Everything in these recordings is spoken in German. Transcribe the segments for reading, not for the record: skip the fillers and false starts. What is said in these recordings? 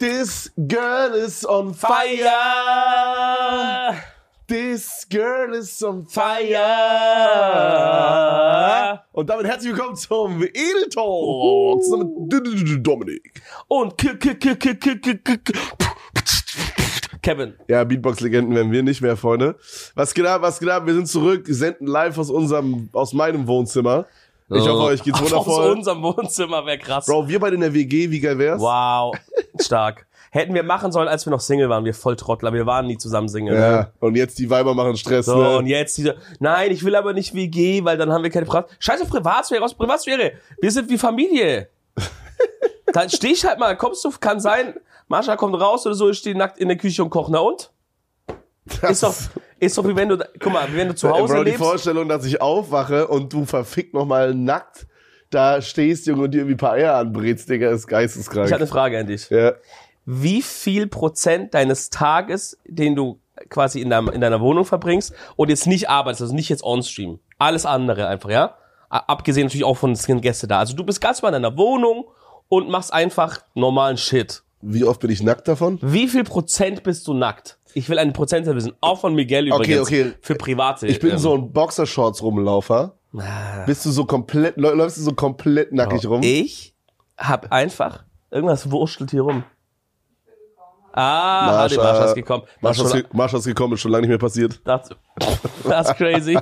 This girl is on fire. This girl is on fire. Und damit herzlich willkommen zum Edel Talk. Zusammen mit Dominik. Und Kevin. Ja, Beatbox-Legenden werden wir nicht mehr, Freunde. Was geht ab? Wir sind zurück, senden live aus meinem Wohnzimmer. Ich hoffe, euch geht's wundervoll. Aus unserem Wohnzimmer wäre krass. Bro, wir beide in der WG, wie geil wär's? Wow, stark. Hätten wir machen sollen, als wir noch Single waren, wir Volltrottler, wir waren nie zusammen Single. Ja, ne? und jetzt die Weiber machen Stress, So, ne? und jetzt diese, nein, ich will aber nicht WG, weil dann haben wir keine Scheiß auf Privatsphäre, aus Privatsphäre. Wir sind wie Familie. Dann steh ich halt mal, kommst du, kann sein, Mascha kommt raus oder so, ich stehe nackt in der Küche und koche, na und? Ist doch wie wenn du, guck mal, wie wenn du zu Hause Bro, lebst. Die Vorstellung, dass ich aufwache und du verfickt nochmal nackt da stehst, Junge, und dir irgendwie ein paar Eier anbrätst, Digga, ist geisteskrank. Ich habe eine Frage an dich. Ja. Wie viel Prozent deines Tages, den du quasi in deiner Wohnung verbringst und jetzt nicht arbeitest, also nicht jetzt on-stream, alles andere einfach, ja? Abgesehen natürlich auch von den Gästen da. Also du bist ganz mal in deiner Wohnung und machst einfach normalen Shit. Wie oft bin ich nackt davon? Wie viel Prozent bist du nackt? Ich will eine Prozentzahl wissen, auch von Miguel übrigens, Okay. für private. Ich bin so ein Boxershorts-Rumlaufer. Bist du so komplett, läufst du so komplett nackig rum? Ich hab einfach, irgendwas wurschtelt hier rum. Marsha ist gekommen. Marsha ist gekommen, ist schon lange nicht mehr passiert. Das ist crazy.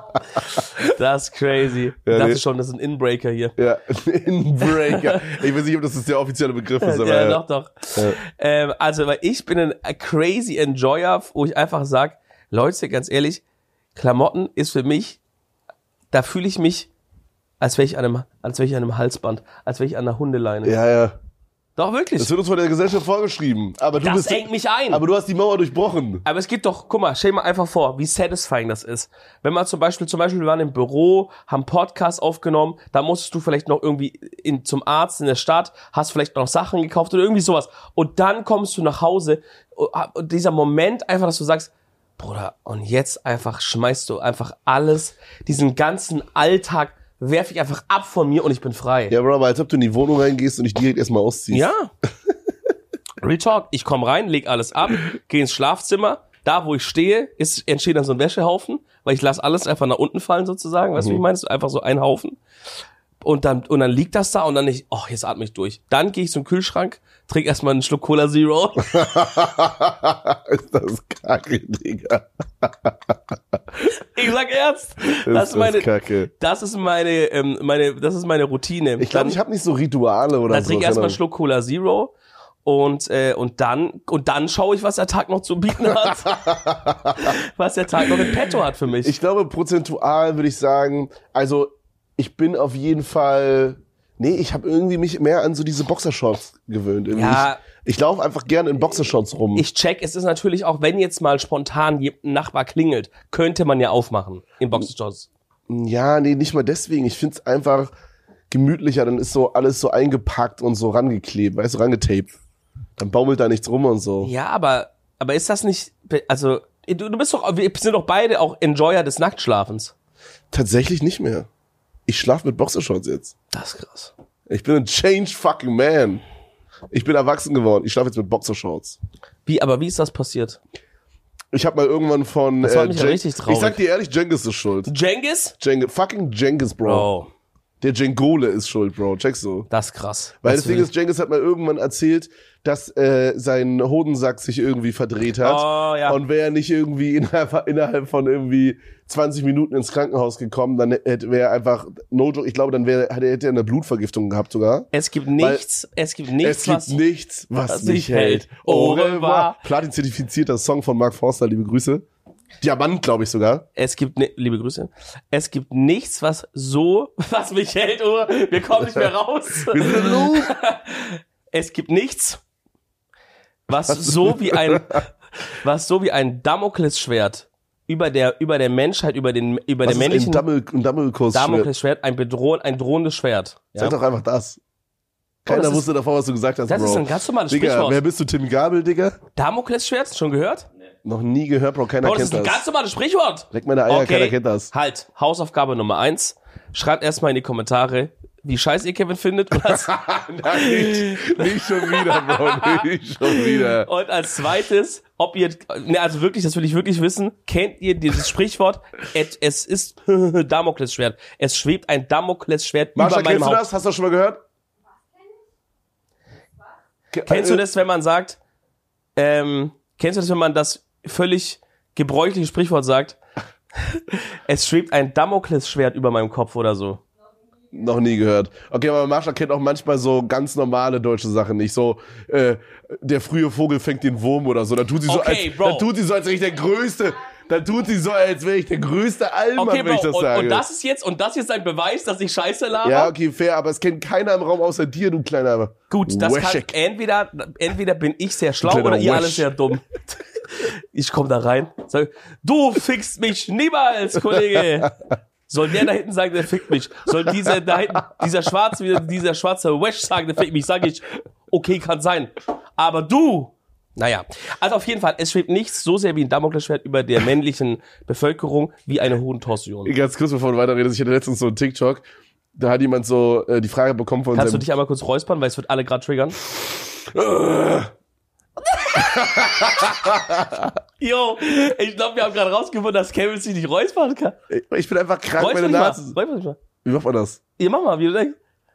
Das ist crazy. Ja, Das nee. ist schon, das ist ein Inbreaker hier. Ja, Inbreaker. Ich weiß nicht, ob das der offizielle Begriff ist, aber Ja, doch. Ja. Also, weil ich bin ein crazy Enjoyer, wo ich einfach sag, Leute, ganz ehrlich, Klamotten ist für mich, da fühle ich mich, als wäre ich an einem Halsband, als wäre ich an einer Hundeleine. Ja. Doch, wirklich. Das wird uns von der Gesellschaft vorgeschrieben. Aber Das engt mich ein. Aber du hast die Mauer durchbrochen. Aber es geht doch, guck mal, stell dir mal einfach vor, wie satisfying das ist. Wenn man zum Beispiel, wir waren im Büro, haben Podcast aufgenommen, da musstest du vielleicht noch irgendwie zum Arzt in der Stadt, hast vielleicht noch Sachen gekauft oder irgendwie sowas. Und dann kommst du nach Hause und dieser Moment einfach, dass du sagst, Bruder, und jetzt einfach schmeißt du einfach alles, diesen ganzen Alltag werfe ich einfach ab von mir und ich bin frei. Ja, Bro, aber als ob du in die Wohnung reingehst und dich direkt erstmal ausziehst. Ja. Real Talk. Ich komme rein, leg alles ab, gehe ins Schlafzimmer. Da, wo ich stehe, entsteht dann so ein Wäschehaufen, weil ich lasse alles einfach nach unten fallen sozusagen. Weißt du, wie ich meine? Einfach so ein Haufen. Und dann liegt das da und dann jetzt atme ich durch. Dann gehe ich zum Kühlschrank, trinke erstmal einen Schluck Cola Zero. Ist das kacke, Digga. Ich sag ernst. Das ist meine Routine. Ich glaube, ich habe nicht so Rituale oder dann so. trinke ich erstmal einen Schluck Cola Zero. Und dann schaue ich, was der Tag noch zu bieten hat. Was der Tag noch in petto hat für mich. Ich glaube, prozentual würde ich sagen, also ich bin auf jeden Fall, ich habe irgendwie mich mehr an so diese Boxershorts gewöhnt. Irgendwie. Ja. Ich laufe einfach gerne in Boxershorts rum. Ich check, es ist natürlich auch, wenn jetzt mal spontan ein Nachbar klingelt, könnte man ja aufmachen in Boxershorts. Ja, nicht mal deswegen. Ich find's einfach gemütlicher. Dann ist so alles so eingepackt und so rangeklebt, weißt du, rangetaped. Dann baumelt da nichts rum und so. Ja, aber ist das nicht, also wir sind doch beide auch Enjoyer des Nacktschlafens. Tatsächlich nicht mehr. Ich schlafe mit Boxershorts jetzt. Das ist krass. Ich bin ein changed fucking man. Ich bin erwachsen geworden. Ich schlafe jetzt mit Boxershorts. Wie ist das passiert? Ich habe mal irgendwann von Das macht mich ja richtig traurig. Ich sag dir ehrlich, Cengiz ist schuld. Cengiz? Fucking Cengiz, Bro. Oh, Der Cengole ist schuld, Bro. Checkst du? das ist krass. Weil das Ding ist, Cengiz hat mal irgendwann erzählt, dass sein Hodensack sich irgendwie verdreht hat. Oh, ja. Und wäre er nicht irgendwie innerhalb von irgendwie 20 Minuten ins Krankenhaus gekommen, dann wäre er einfach, no joke, ich glaube, dann hätte er eine Blutvergiftung gehabt sogar. Es gibt nichts, was mich hält. Au revoir. Platin-zertifizierter Song von Mark Forster, liebe Grüße. Diamant, glaube ich sogar. Liebe Grüße. Es gibt nichts, was mich hält, oder? Wir kommen nicht mehr raus. Wir sind im Loop. Es gibt nichts, was so wie ein Damoklesschwert über der Menschheit, über der männlichen Ein Damoklesschwert, ein drohendes Schwert. Ja? Sag doch einfach das. Keiner wusste davor, was du gesagt hast, Das Bro. ist ein ganz normales Digga, Sprichwort. wer bist du, Tim Gabel, Digga? Damoklesschwert, schon gehört? Noch nie gehört, Bro, keiner Bro, das kennt ist ein das. ganz normales Sprichwort. Leck meine Eier, keiner kennt das. Halt, Hausaufgabe Nummer 1. Schreibt erstmal in die Kommentare, wie scheiße ihr Kevin findet. Und als, Nein, nicht schon wieder, Bro, nicht schon wieder. und als zweites, ob ihr, ne, also wirklich, das will ich wirklich wissen, kennt ihr dieses Sprichwort, es ist Damoklesschwert. Es schwebt ein Damoklesschwert über Marsha, meinem kennst du Haupt. das? Hast du das schon mal gehört? Kennst du das, wenn man sagt, kennst du das, wenn man das völlig gebräuchliche Sprichwort sagt, es schwebt ein Damoklesschwert über meinem Kopf oder so? Noch nie gehört. Okay, aber Marsha kennt auch manchmal so ganz normale deutsche Sachen nicht. So, der frühe Vogel fängt den Wurm oder so. Dann tut sie so, Okay, Bro. dann tut sie so, als wäre ich der Größte. Dann tut sie so, als wäre ich der größte Allmann, Okay, wenn ich Bro, das sage. und das ist jetzt ein Beweis, dass ich Scheiße laber? Ja, okay, fair, aber es kennt keiner im Raum außer dir, du kleiner Gut, das kann, Weschek. entweder bin ich sehr schlau Kleiner oder ihr Wesch. alle sehr dumm. Ich komm da rein, sag, du fickst mich niemals, Kollege. Soll der da hinten sagen, der fickt mich? Soll dieser da hinten, dieser schwarze Wesh sagen, der fickt mich? Sag ich, okay, kann sein. Aber du, naja. Also auf jeden Fall, es schwebt nichts so sehr wie ein Damoklesschwert über der männlichen Bevölkerung wie eine hohen Torsion. Ganz kurz, bevor du weiterredest, ich hatte letztens so einen TikTok, da hat jemand so die Frage bekommen von Kannst du seinem... dich einmal kurz räuspern, weil es wird alle gerade triggern? Jo, ich glaube, wir haben gerade rausgefunden, dass Kevin sich nicht räuspern kann. Ich bin einfach krank, Räusper meine dich mal. Nase... Räusper dich mal. Wie macht man das? Ihr mach mal, wie du denkst.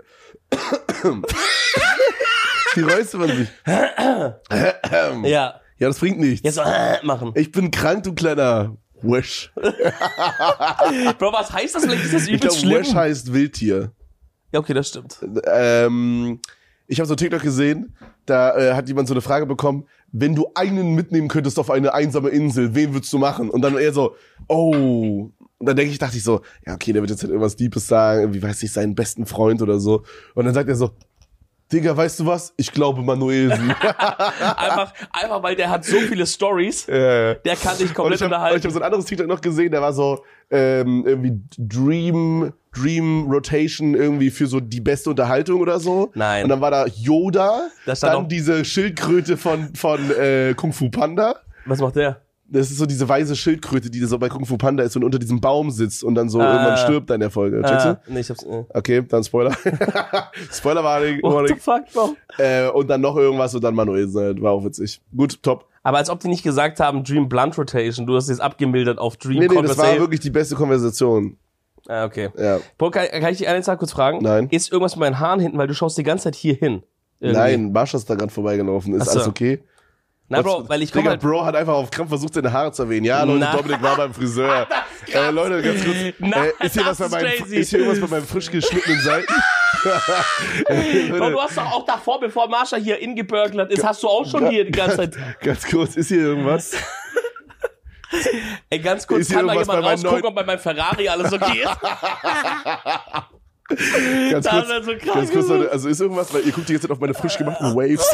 Wie räuspert man sich? Ja. Ja, das bringt nichts. Jetzt so machen. Ich bin krank, du kleiner Wesh. Bro, was heißt das? Vielleicht ist das Ich übelst glaube, schlimm. Wesh heißt Wildtier. Ja, okay, das stimmt. Ich habe so TikTok gesehen, da hat jemand so eine Frage bekommen, wenn du einen mitnehmen könntest auf eine einsame Insel, wen würdest du machen? Und dann eher so, oh. Und dann dachte ich so, ja okay, der wird jetzt halt irgendwas Deepes sagen, wie weiß ich, seinen besten Freund oder so. Und dann sagt er so, Digga, weißt du was? Ich glaube Manuelsen. einfach, weil der hat so viele Stories, der kann dich Und komplett ich habe unterhalten. so ein anderes TikTok noch gesehen, der war so irgendwie Dream Rotation irgendwie für so die beste Unterhaltung oder so. Nein. Und dann war da Yoda, Da stand dann auch- diese Schildkröte von Kung Fu Panda. Was macht der? Das ist so diese weiße Schildkröte, die so bei Kung Fu Panda ist und unter diesem Baum sitzt und dann so irgendwann stirbt in der Folge. Checkst du? Nee, ich hab's. Okay, dann Spoiler. Spoiler-Warning. What the fuck, Bro? Und dann noch irgendwas und dann Manuelsen halt. War auch witzig. Gut, top. Aber als ob die nicht gesagt haben, Dream Blunt Rotation. Du hast jetzt abgemildert auf Dream Nee, das war Conversation. wirklich die beste Konversation. Ah, okay. Ja. Bro, kann ich dich eine Sache kurz fragen? Nein. Ist irgendwas mit meinen Haaren hinten, weil du schaust die ganze Zeit hier hin? Irgendwie. Nein, Marsha ist da gerade vorbeigelaufen. Ist Ach so. alles okay? Na, Bro, weil ich komme Digga, halt... Bro hat einfach auf Krampf versucht, seine Haare zu erwähnen. Ja, Leute, Na. Dominik war beim Friseur. Leute, ganz kurz. Na, Ist hier das was bei ist meinen, crazy. ist hier irgendwas bei meinen frisch geschnittenen Seiten? Bro, du hast doch auch davor, bevor Marsha hier ingeburglert ist, hast du auch schon hier die ganze Zeit... Ganz kurz, ist hier irgendwas? Ey, ganz kurz, Ist hier kann mal irgendwas jemand bei meinen rausgucken, neuen- ob bei meinem Ferrari alles okay ist? Ganz Das kurz, wär so krass ganz kurz, gewesen. Leute, also ist irgendwas, weil ihr guckt jetzt auf meine frisch gemachten Waves.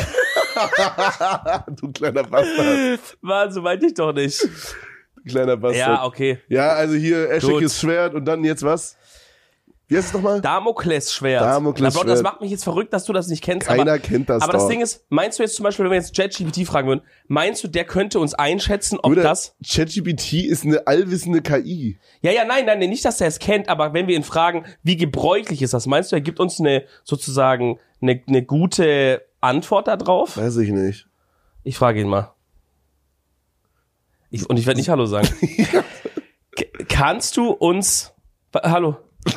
Du kleiner Bastard. Mann, so meinte ich doch nicht. Kleiner Bastard. Ja, okay. Ja, also hier Gut. Eschekes Schwert und dann jetzt was? Wie heißt es nochmal? Damoklesschwert. Damoklesschwert. Aber das macht mich jetzt verrückt, dass du das nicht kennst. Keiner aber, kennt das Aber das doch. Ding ist, meinst du jetzt zum Beispiel, wenn wir jetzt ChatGPT fragen würden, meinst du, der könnte uns einschätzen, ob Bruder, das... ChatGPT ist eine allwissende KI. Ja, nein, nicht, dass er es kennt, aber wenn wir ihn fragen, wie gebräuchlich ist das, meinst du, er gibt uns eine gute Antwort da drauf? Weiß ich nicht. Ich frage ihn mal. Und ich werde nicht Hallo sagen. Kannst du uns... Hallo?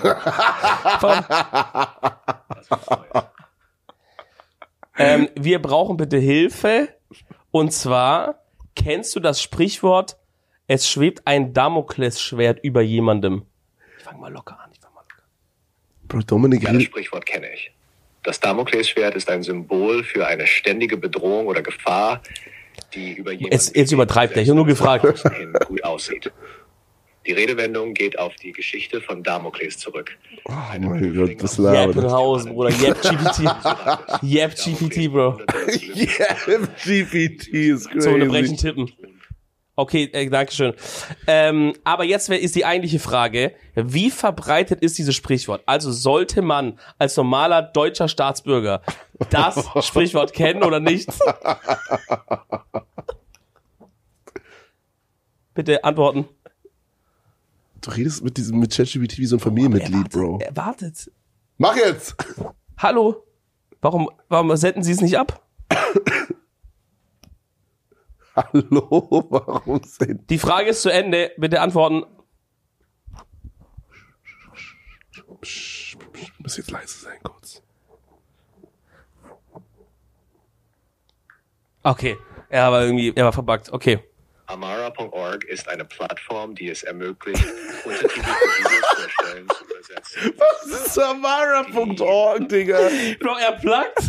Wir brauchen bitte Hilfe. Und zwar, kennst du das Sprichwort, es schwebt ein Damoklesschwert über jemandem? Ich fang mal locker an. Bro, Dominik, Ja, das Sprichwort kenne ich. Das Damoklesschwert ist ein Symbol für eine ständige Bedrohung oder Gefahr, die über jemanden Jetzt übertreibt er. Ich habe nur gefragt. hin gut aussieht. Die Redewendung geht auf die Geschichte von Damokles zurück. oh mein Gott, das Yep in labert. Haus, Bruder. Yep GPT. Yep GPT, Bro. Yeah, GPT ist crazy. So unterbrechen tippen. Okay, dankeschön. Aber jetzt ist die eigentliche Frage, wie verbreitet ist dieses Sprichwort? Also sollte man als normaler deutscher Staatsbürger das Sprichwort kennen oder nicht? Bitte antworten. Du redest mit ChatGPT wie so ein Familienmitglied, Bro. Er wartet. Mach jetzt! Hallo? Warum senden Sie es nicht ab? Hallo, warum sind... Die Frage ist zu Ende. Bitte antworten. Ich muss jetzt leise sein, kurz. Okay. Er war verbuggt. Okay. Amara.org ist eine Plattform, die es ermöglicht, Untertitel für Videos zu erstellen, zu übersetzen. Was ist Amara.org, Digga? Bro, er pluggt.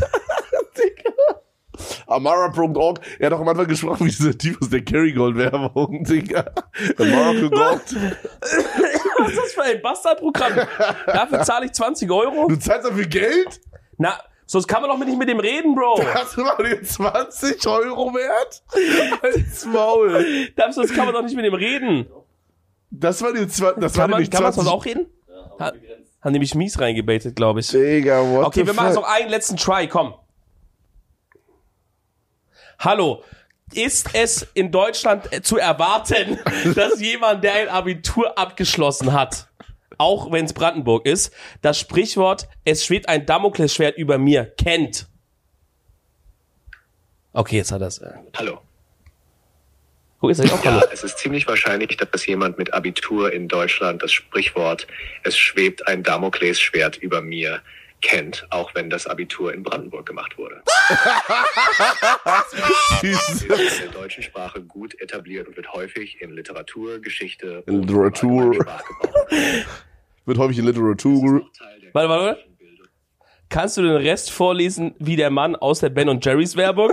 Amara.org, er hat doch am Anfang gesprochen wie dieser Typ aus der Kerrygold-Werbung, Digga. Amara.org. Was ist das für ein Bastardprogramm? Dafür zahle ich 20 Euro? Du zahlst dafür Geld? Na, sonst kann man doch nicht mit dem reden, Bro. Das war dir 20 Euro wert? Als Maul. Sonst kann man doch nicht mit dem reden. Das war dir Kann man 20... sonst auch reden? Haben nämlich mies reingebaitet, glaube ich. Digga, what Okay, wir machen jetzt noch einen letzten Try, komm. Hallo, ist es in Deutschland zu erwarten, dass jemand, der ein Abitur abgeschlossen hat, auch wenn es Brandenburg ist, das Sprichwort, es schwebt ein Damoklesschwert über mir, kennt? Okay, jetzt hat er es. Hallo. Guck, jetzt sag ich auch Hallo. Ja, es ist ziemlich wahrscheinlich, dass jemand mit Abitur in Deutschland das Sprichwort, es schwebt ein Damoklesschwert über mir, kennt, auch wenn das Abitur in Brandenburg gemacht wurde. ist in der deutschen Sprache gut etabliert und wird häufig in Literatur, Geschichte und Sprachgebrauch gebraucht. Wird häufig in Literatur... Warte. Kannst du den Rest vorlesen wie der Mann aus der Ben & Jerry's Werbung?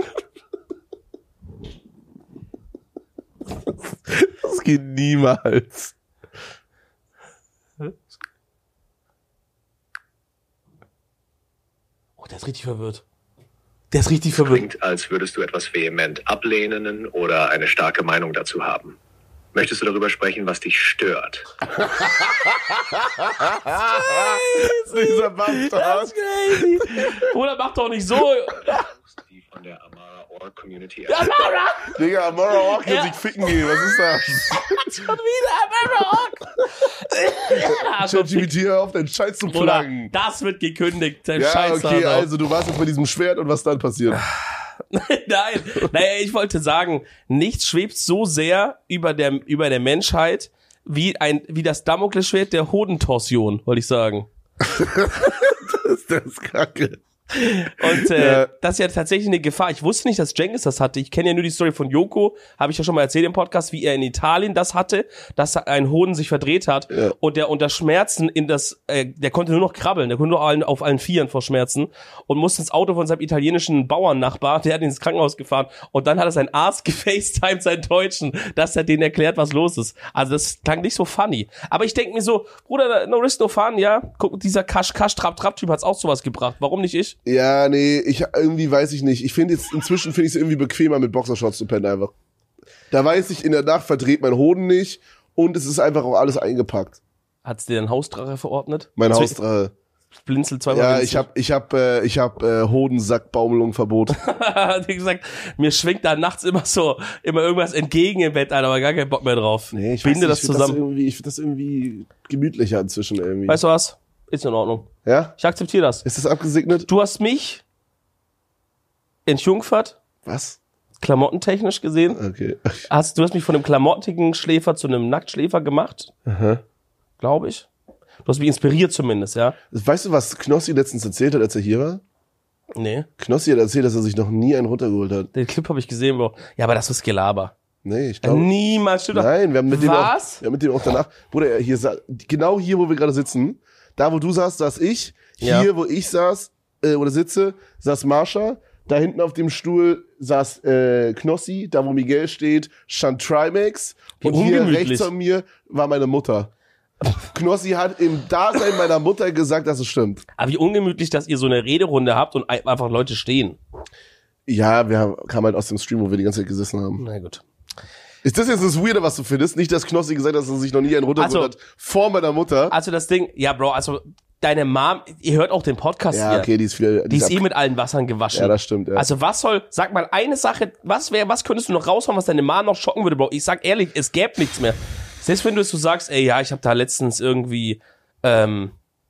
Das geht niemals. Oh, der ist richtig verwirrt. Klingt, als würdest du etwas vehement ablehnen oder eine starke Meinung dazu haben. Möchtest du darüber sprechen, was dich stört? Dieser Bastard. Das ist crazy. Bruder, mach doch nicht so. Die von der Amara.org Community. Amara! Digga, Amara.org kann sich ficken gehen. Was ist das? Schon wieder Amara! ChatGPT, hör auf, deinen Scheiß zu Bruder, plagen. das wird gekündigt. Der Ja, Scheiß okay, Alter. also du warst jetzt bei diesem Schwert und was dann passiert? Nein, naja, ich wollte sagen, nichts schwebt so sehr über der Menschheit wie das Damoklesschwert der Hodentorsion, wollte ich sagen. Das ist kacke. Und das ist ja tatsächlich eine Gefahr. Ich wusste nicht, dass Cengiz das hatte. Ich kenne ja nur die Story von Joko, habe ich ja schon mal erzählt im Podcast, wie er in Italien das hatte, dass ein Hoden sich verdreht hat und der unter Schmerzen der konnte nur noch krabbeln, der konnte nur auf allen Vieren vor Schmerzen und musste ins Auto von seinem italienischen Bauernnachbar, der hat ihn ins Krankenhaus gefahren und dann hat er seinen Arzt gefacetimed, seinen Deutschen, dass er denen erklärt, was los ist. Also das klang nicht so funny. Aber ich denke mir so, Bruder, no risk, no fun, ja, guck, dieser Kasch-Trap-Trap-Typ hat's auch sowas gebracht. Warum nicht ich? Ja, nee, irgendwie weiß ich nicht. Inzwischen finde ich es irgendwie bequemer, mit Boxershorts zu pennen einfach. Da weiß ich, in der Nacht verdreht mein Hoden nicht und es ist einfach auch alles eingepackt. Hat's dir ein Hausdrache verordnet? Mein Hausdrache. Blinzel zweimal. Ja, Blinzel. ich hab Hodensackbaumelungsverbot. Wie gesagt, mir schwingt da nachts immer irgendwas entgegen im Bett, Alter, aber gar keinen Bock mehr drauf. Nee, ich binde weiß nicht, das zusammen. Ich finde das irgendwie gemütlicher inzwischen irgendwie. Weißt du was? Ist in Ordnung. Ja? Ich akzeptiere das. Ist das abgesegnet? Du hast mich entjungfert, Was? klamottentechnisch gesehen. Okay. Du hast mich von einem klamottigen Schläfer zu einem Nacktschläfer gemacht. Glaube ich. Du hast mich inspiriert zumindest, ja? Weißt du, was Knossi letztens erzählt hat, als er hier war? Nee. Knossi hat erzählt, dass er sich noch nie einen runtergeholt hat. Den Clip habe ich gesehen, Bro. Ja, aber das ist Gelaber. Nee, ich glaube... Niemals, stimmt doch. Nein, wir haben mit dem Was? auch, mit dem auch danach... Bruder, genau hier, wo wir gerade sitzen, da, wo du saßt, saß ich. Hier, Ja. wo ich saß oder sitze, saß Marsha. Da hinten auf dem Stuhl saß Knossi. Da, wo Miguel steht, stand Trimax. Wie Und hier ungemütlich. rechts von mir war meine Mutter. Knossi hat im Dasein meiner Mutter gesagt, dass es stimmt. Aber wie ungemütlich, dass ihr so eine Rederunde habt und einfach Leute stehen. Ja, kamen halt aus dem Stream, wo wir die ganze Zeit gesessen haben. Na gut. Ist das jetzt das Weirde, was du findest? Nicht, dass Knossi gesagt hat, dass er sich noch nie einen runtergeholt hat vor meiner Mutter. Also das Ding, ja Bro, also deine Mom, ihr hört auch den Podcast Ja, hier. okay, die ist viel... Die ist mit allen Wassern gewaschen. Ja, das stimmt, ja. Also sag mal eine Sache, was könntest du noch raushauen, was deine Mom noch schocken würde, Bro? Ich sag ehrlich, es gäbe nichts mehr. Selbst wenn du sagst, ey, ja, ich habe da letztens irgendwie,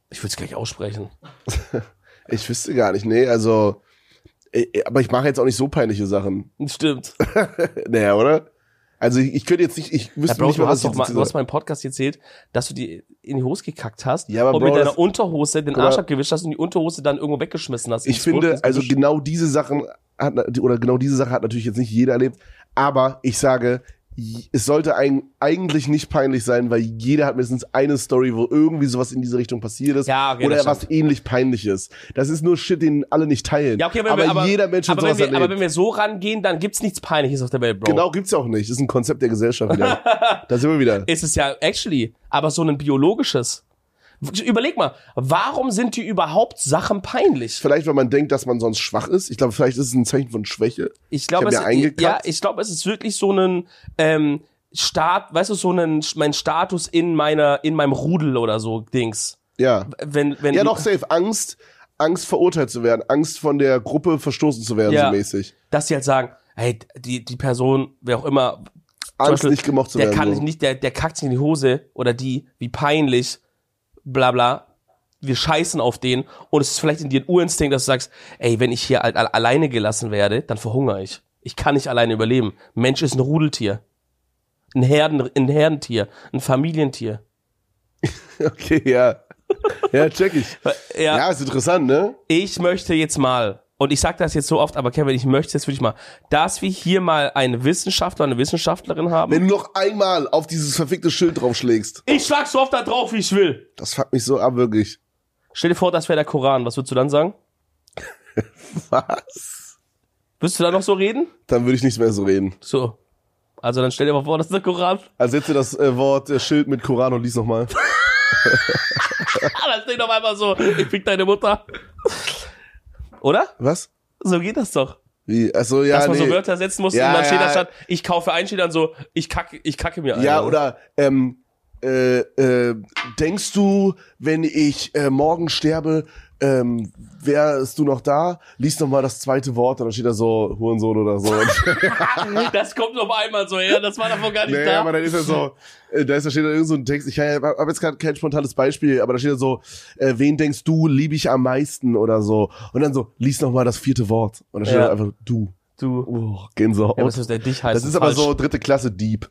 Ich würde es gleich aussprechen. Ich wüsste gar nicht, nee, also, aber ich mache jetzt auch nicht so peinliche Sachen. Stimmt. Naja, oder? Also ich könnte jetzt nicht, ich wüsste Bro, nicht mehr, was du hast mal im Podcast erzählt, dass du dir in die Hose gekackt hast Ja, aber und Bro, mit deiner das- Unterhose den Arsch abgewischt hast und die Unterhose dann irgendwo weggeschmissen hast. Ich finde, also genau diese Sache hat natürlich jetzt nicht jeder erlebt, aber ich sage, es sollte eigentlich nicht peinlich sein, weil jeder hat mindestens eine Story, wo irgendwie sowas in diese Richtung passiert ist Ja, okay, oder das was stimmt. ähnlich peinlich ist. Das ist nur Shit, den alle nicht teilen. Ja, okay, aber jeder Mensch hat sowas erlebt. aber wenn wir so rangehen, dann gibt's nichts Peinliches auf der Welt, Bro. Genau, gibt's ja auch nicht. Das ist ein Konzept der Gesellschaft wieder. Da sind wir wieder. Ist es ja actually, aber so ein biologisches. Überleg mal, warum sind dir überhaupt Sachen peinlich? Vielleicht, weil man denkt, dass man sonst schwach ist. Ich glaube, vielleicht ist es ein Zeichen von Schwäche. Ich glaube, ich glaube, es ist wirklich so ein weißt du, mein Status in meinem Rudel oder so Dings. Ja. Wenn Ja, doch, safe. Angst verurteilt zu werden. Angst von der Gruppe verstoßen zu werden, Ja. so mäßig. dass sie halt sagen, hey, die Person, wer auch immer, zum Angst, Beispiel, nicht gemocht zu der werden. kann so. nicht, der kackt sich in die Hose oder die, wie peinlich, bla bla. Wir scheißen auf den und es ist vielleicht in dir ein Urinstinkt, dass du sagst, ey, wenn ich hier alleine gelassen werde, dann verhungere ich. Ich kann nicht alleine überleben. Mensch ist ein Rudeltier. Ein Herdentier. Ein Familientier. Okay, ja. Ja, check ich. Ja, Ja, ist interessant, ne? ich möchte jetzt mal, und ich sag das jetzt so oft, aber Kevin, ich möchte jetzt wirklich mal, dass wir hier mal einen Wissenschaftler, eine Wissenschaftlerin haben. Wenn du noch einmal auf dieses verfickte Schild draufschlägst, Ich schlag so oft da drauf, wie ich will. das fuckt mich so ab, wirklich. Stell dir vor, das wäre der Koran. Was würdest du dann sagen? Was? Würdest du da noch so reden? Dann würde ich nicht mehr so reden. So. Also dann stell dir mal vor, das ist der Koran. Also setze das Wort Schild mit Koran und lies nochmal. Das steht doch einfach so, ich fick deine Mutter. Oder? Was? So geht das doch. Wie? Also ja, Dass man nee. so Wörter setzen muss Ja, und dann steht da ja. statt, ich kaufe ein, steht dann so, ich kacke mir ein. Ja, oder denkst du, wenn ich morgen sterbe, wärst du noch da? Lies noch mal das zweite Wort und dann steht da so Hurensohn oder so. Das kommt auf einmal so her, das war davon gar nicht Nee, da. aber dann ist ja so, da steht da irgend so ein Text, ich habe jetzt gerade kein spontanes Beispiel, aber da steht da so, wen denkst du, liebe ich am meisten oder so. Und dann so, lies noch mal das vierte Wort. Und dann steht Ja. da einfach du. Du. Oh, Gänsehaut. Ja, was ist der dich heißt? Das ist aber so dritte Klasse Dieb.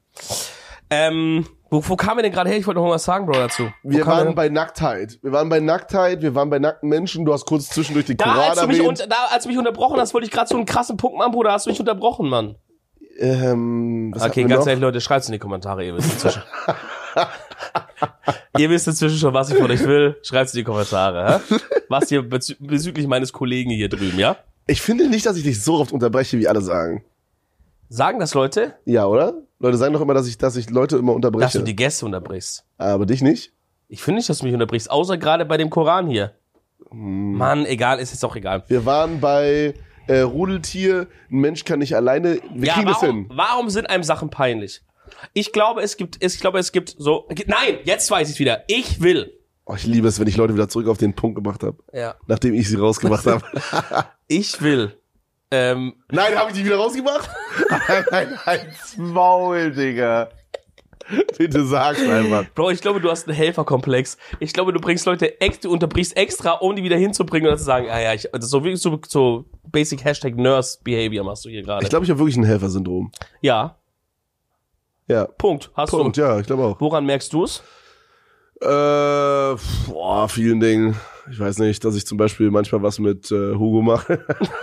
Wo kamen wir denn gerade her? Ich wollte noch mal was sagen, Bro, dazu. Wir waren bei Nacktheit. Wir waren bei nackten Menschen. Du hast kurz zwischendurch den Koran Als du erwähnt. mich unterbrochen hast, wollte ich gerade so einen krassen Punkt machen, Bruder. Hast du mich unterbrochen, Mann. Was Okay, hatten wir ganz noch? ehrlich, Leute, schreibt's in die Kommentare, ihr wisst inzwischen. Ihr wisst inzwischen schon, was ich von euch will. Schreibt's in die Kommentare, hä? Was ihr bezüglich meines Kollegen hier drüben, ja? Ich finde nicht, dass ich dich so oft unterbreche, wie alle sagen. Sagen das Leute, Ja, oder? Leute sagen doch immer, dass ich Leute immer dass unterbreche. du die Gäste unterbrichst. Aber dich nicht? Ich finde nicht, dass du mich unterbrichst, außer gerade bei dem Koran hier. Mann, egal, ist jetzt auch egal. Wir waren bei Rudeltier. Ein Mensch kann nicht alleine. Wir kriegen das hin. Warum sind einem Sachen peinlich? Ich glaube, es gibt so, nein, jetzt weiß ich's wieder. Ich will. Oh, ich liebe es, wenn ich Leute wieder zurück auf den Punkt gebracht habe, Ja. nachdem ich sie rausgemacht habe. Ich will. Nein, habe ich die wieder rausgemacht? Nein, halt's Maul, Digga. Bitte sag's einfach. Bro, ich glaube, du hast einen Helferkomplex. Ich glaube, du bringst Leute, du unterbrichst extra, um die wieder hinzubringen und zu sagen, das ist so wirklich so Basic Hashtag Nurse Behavior machst du hier gerade. Ich glaube, ich habe wirklich ein Helfersyndrom. Ja, Ja. Punkt. Hast Punkt, du. ja, ich glaube auch. Woran merkst du es? Vielen Dingen. Ich weiß nicht, dass ich zum Beispiel manchmal was mit Hugo mache.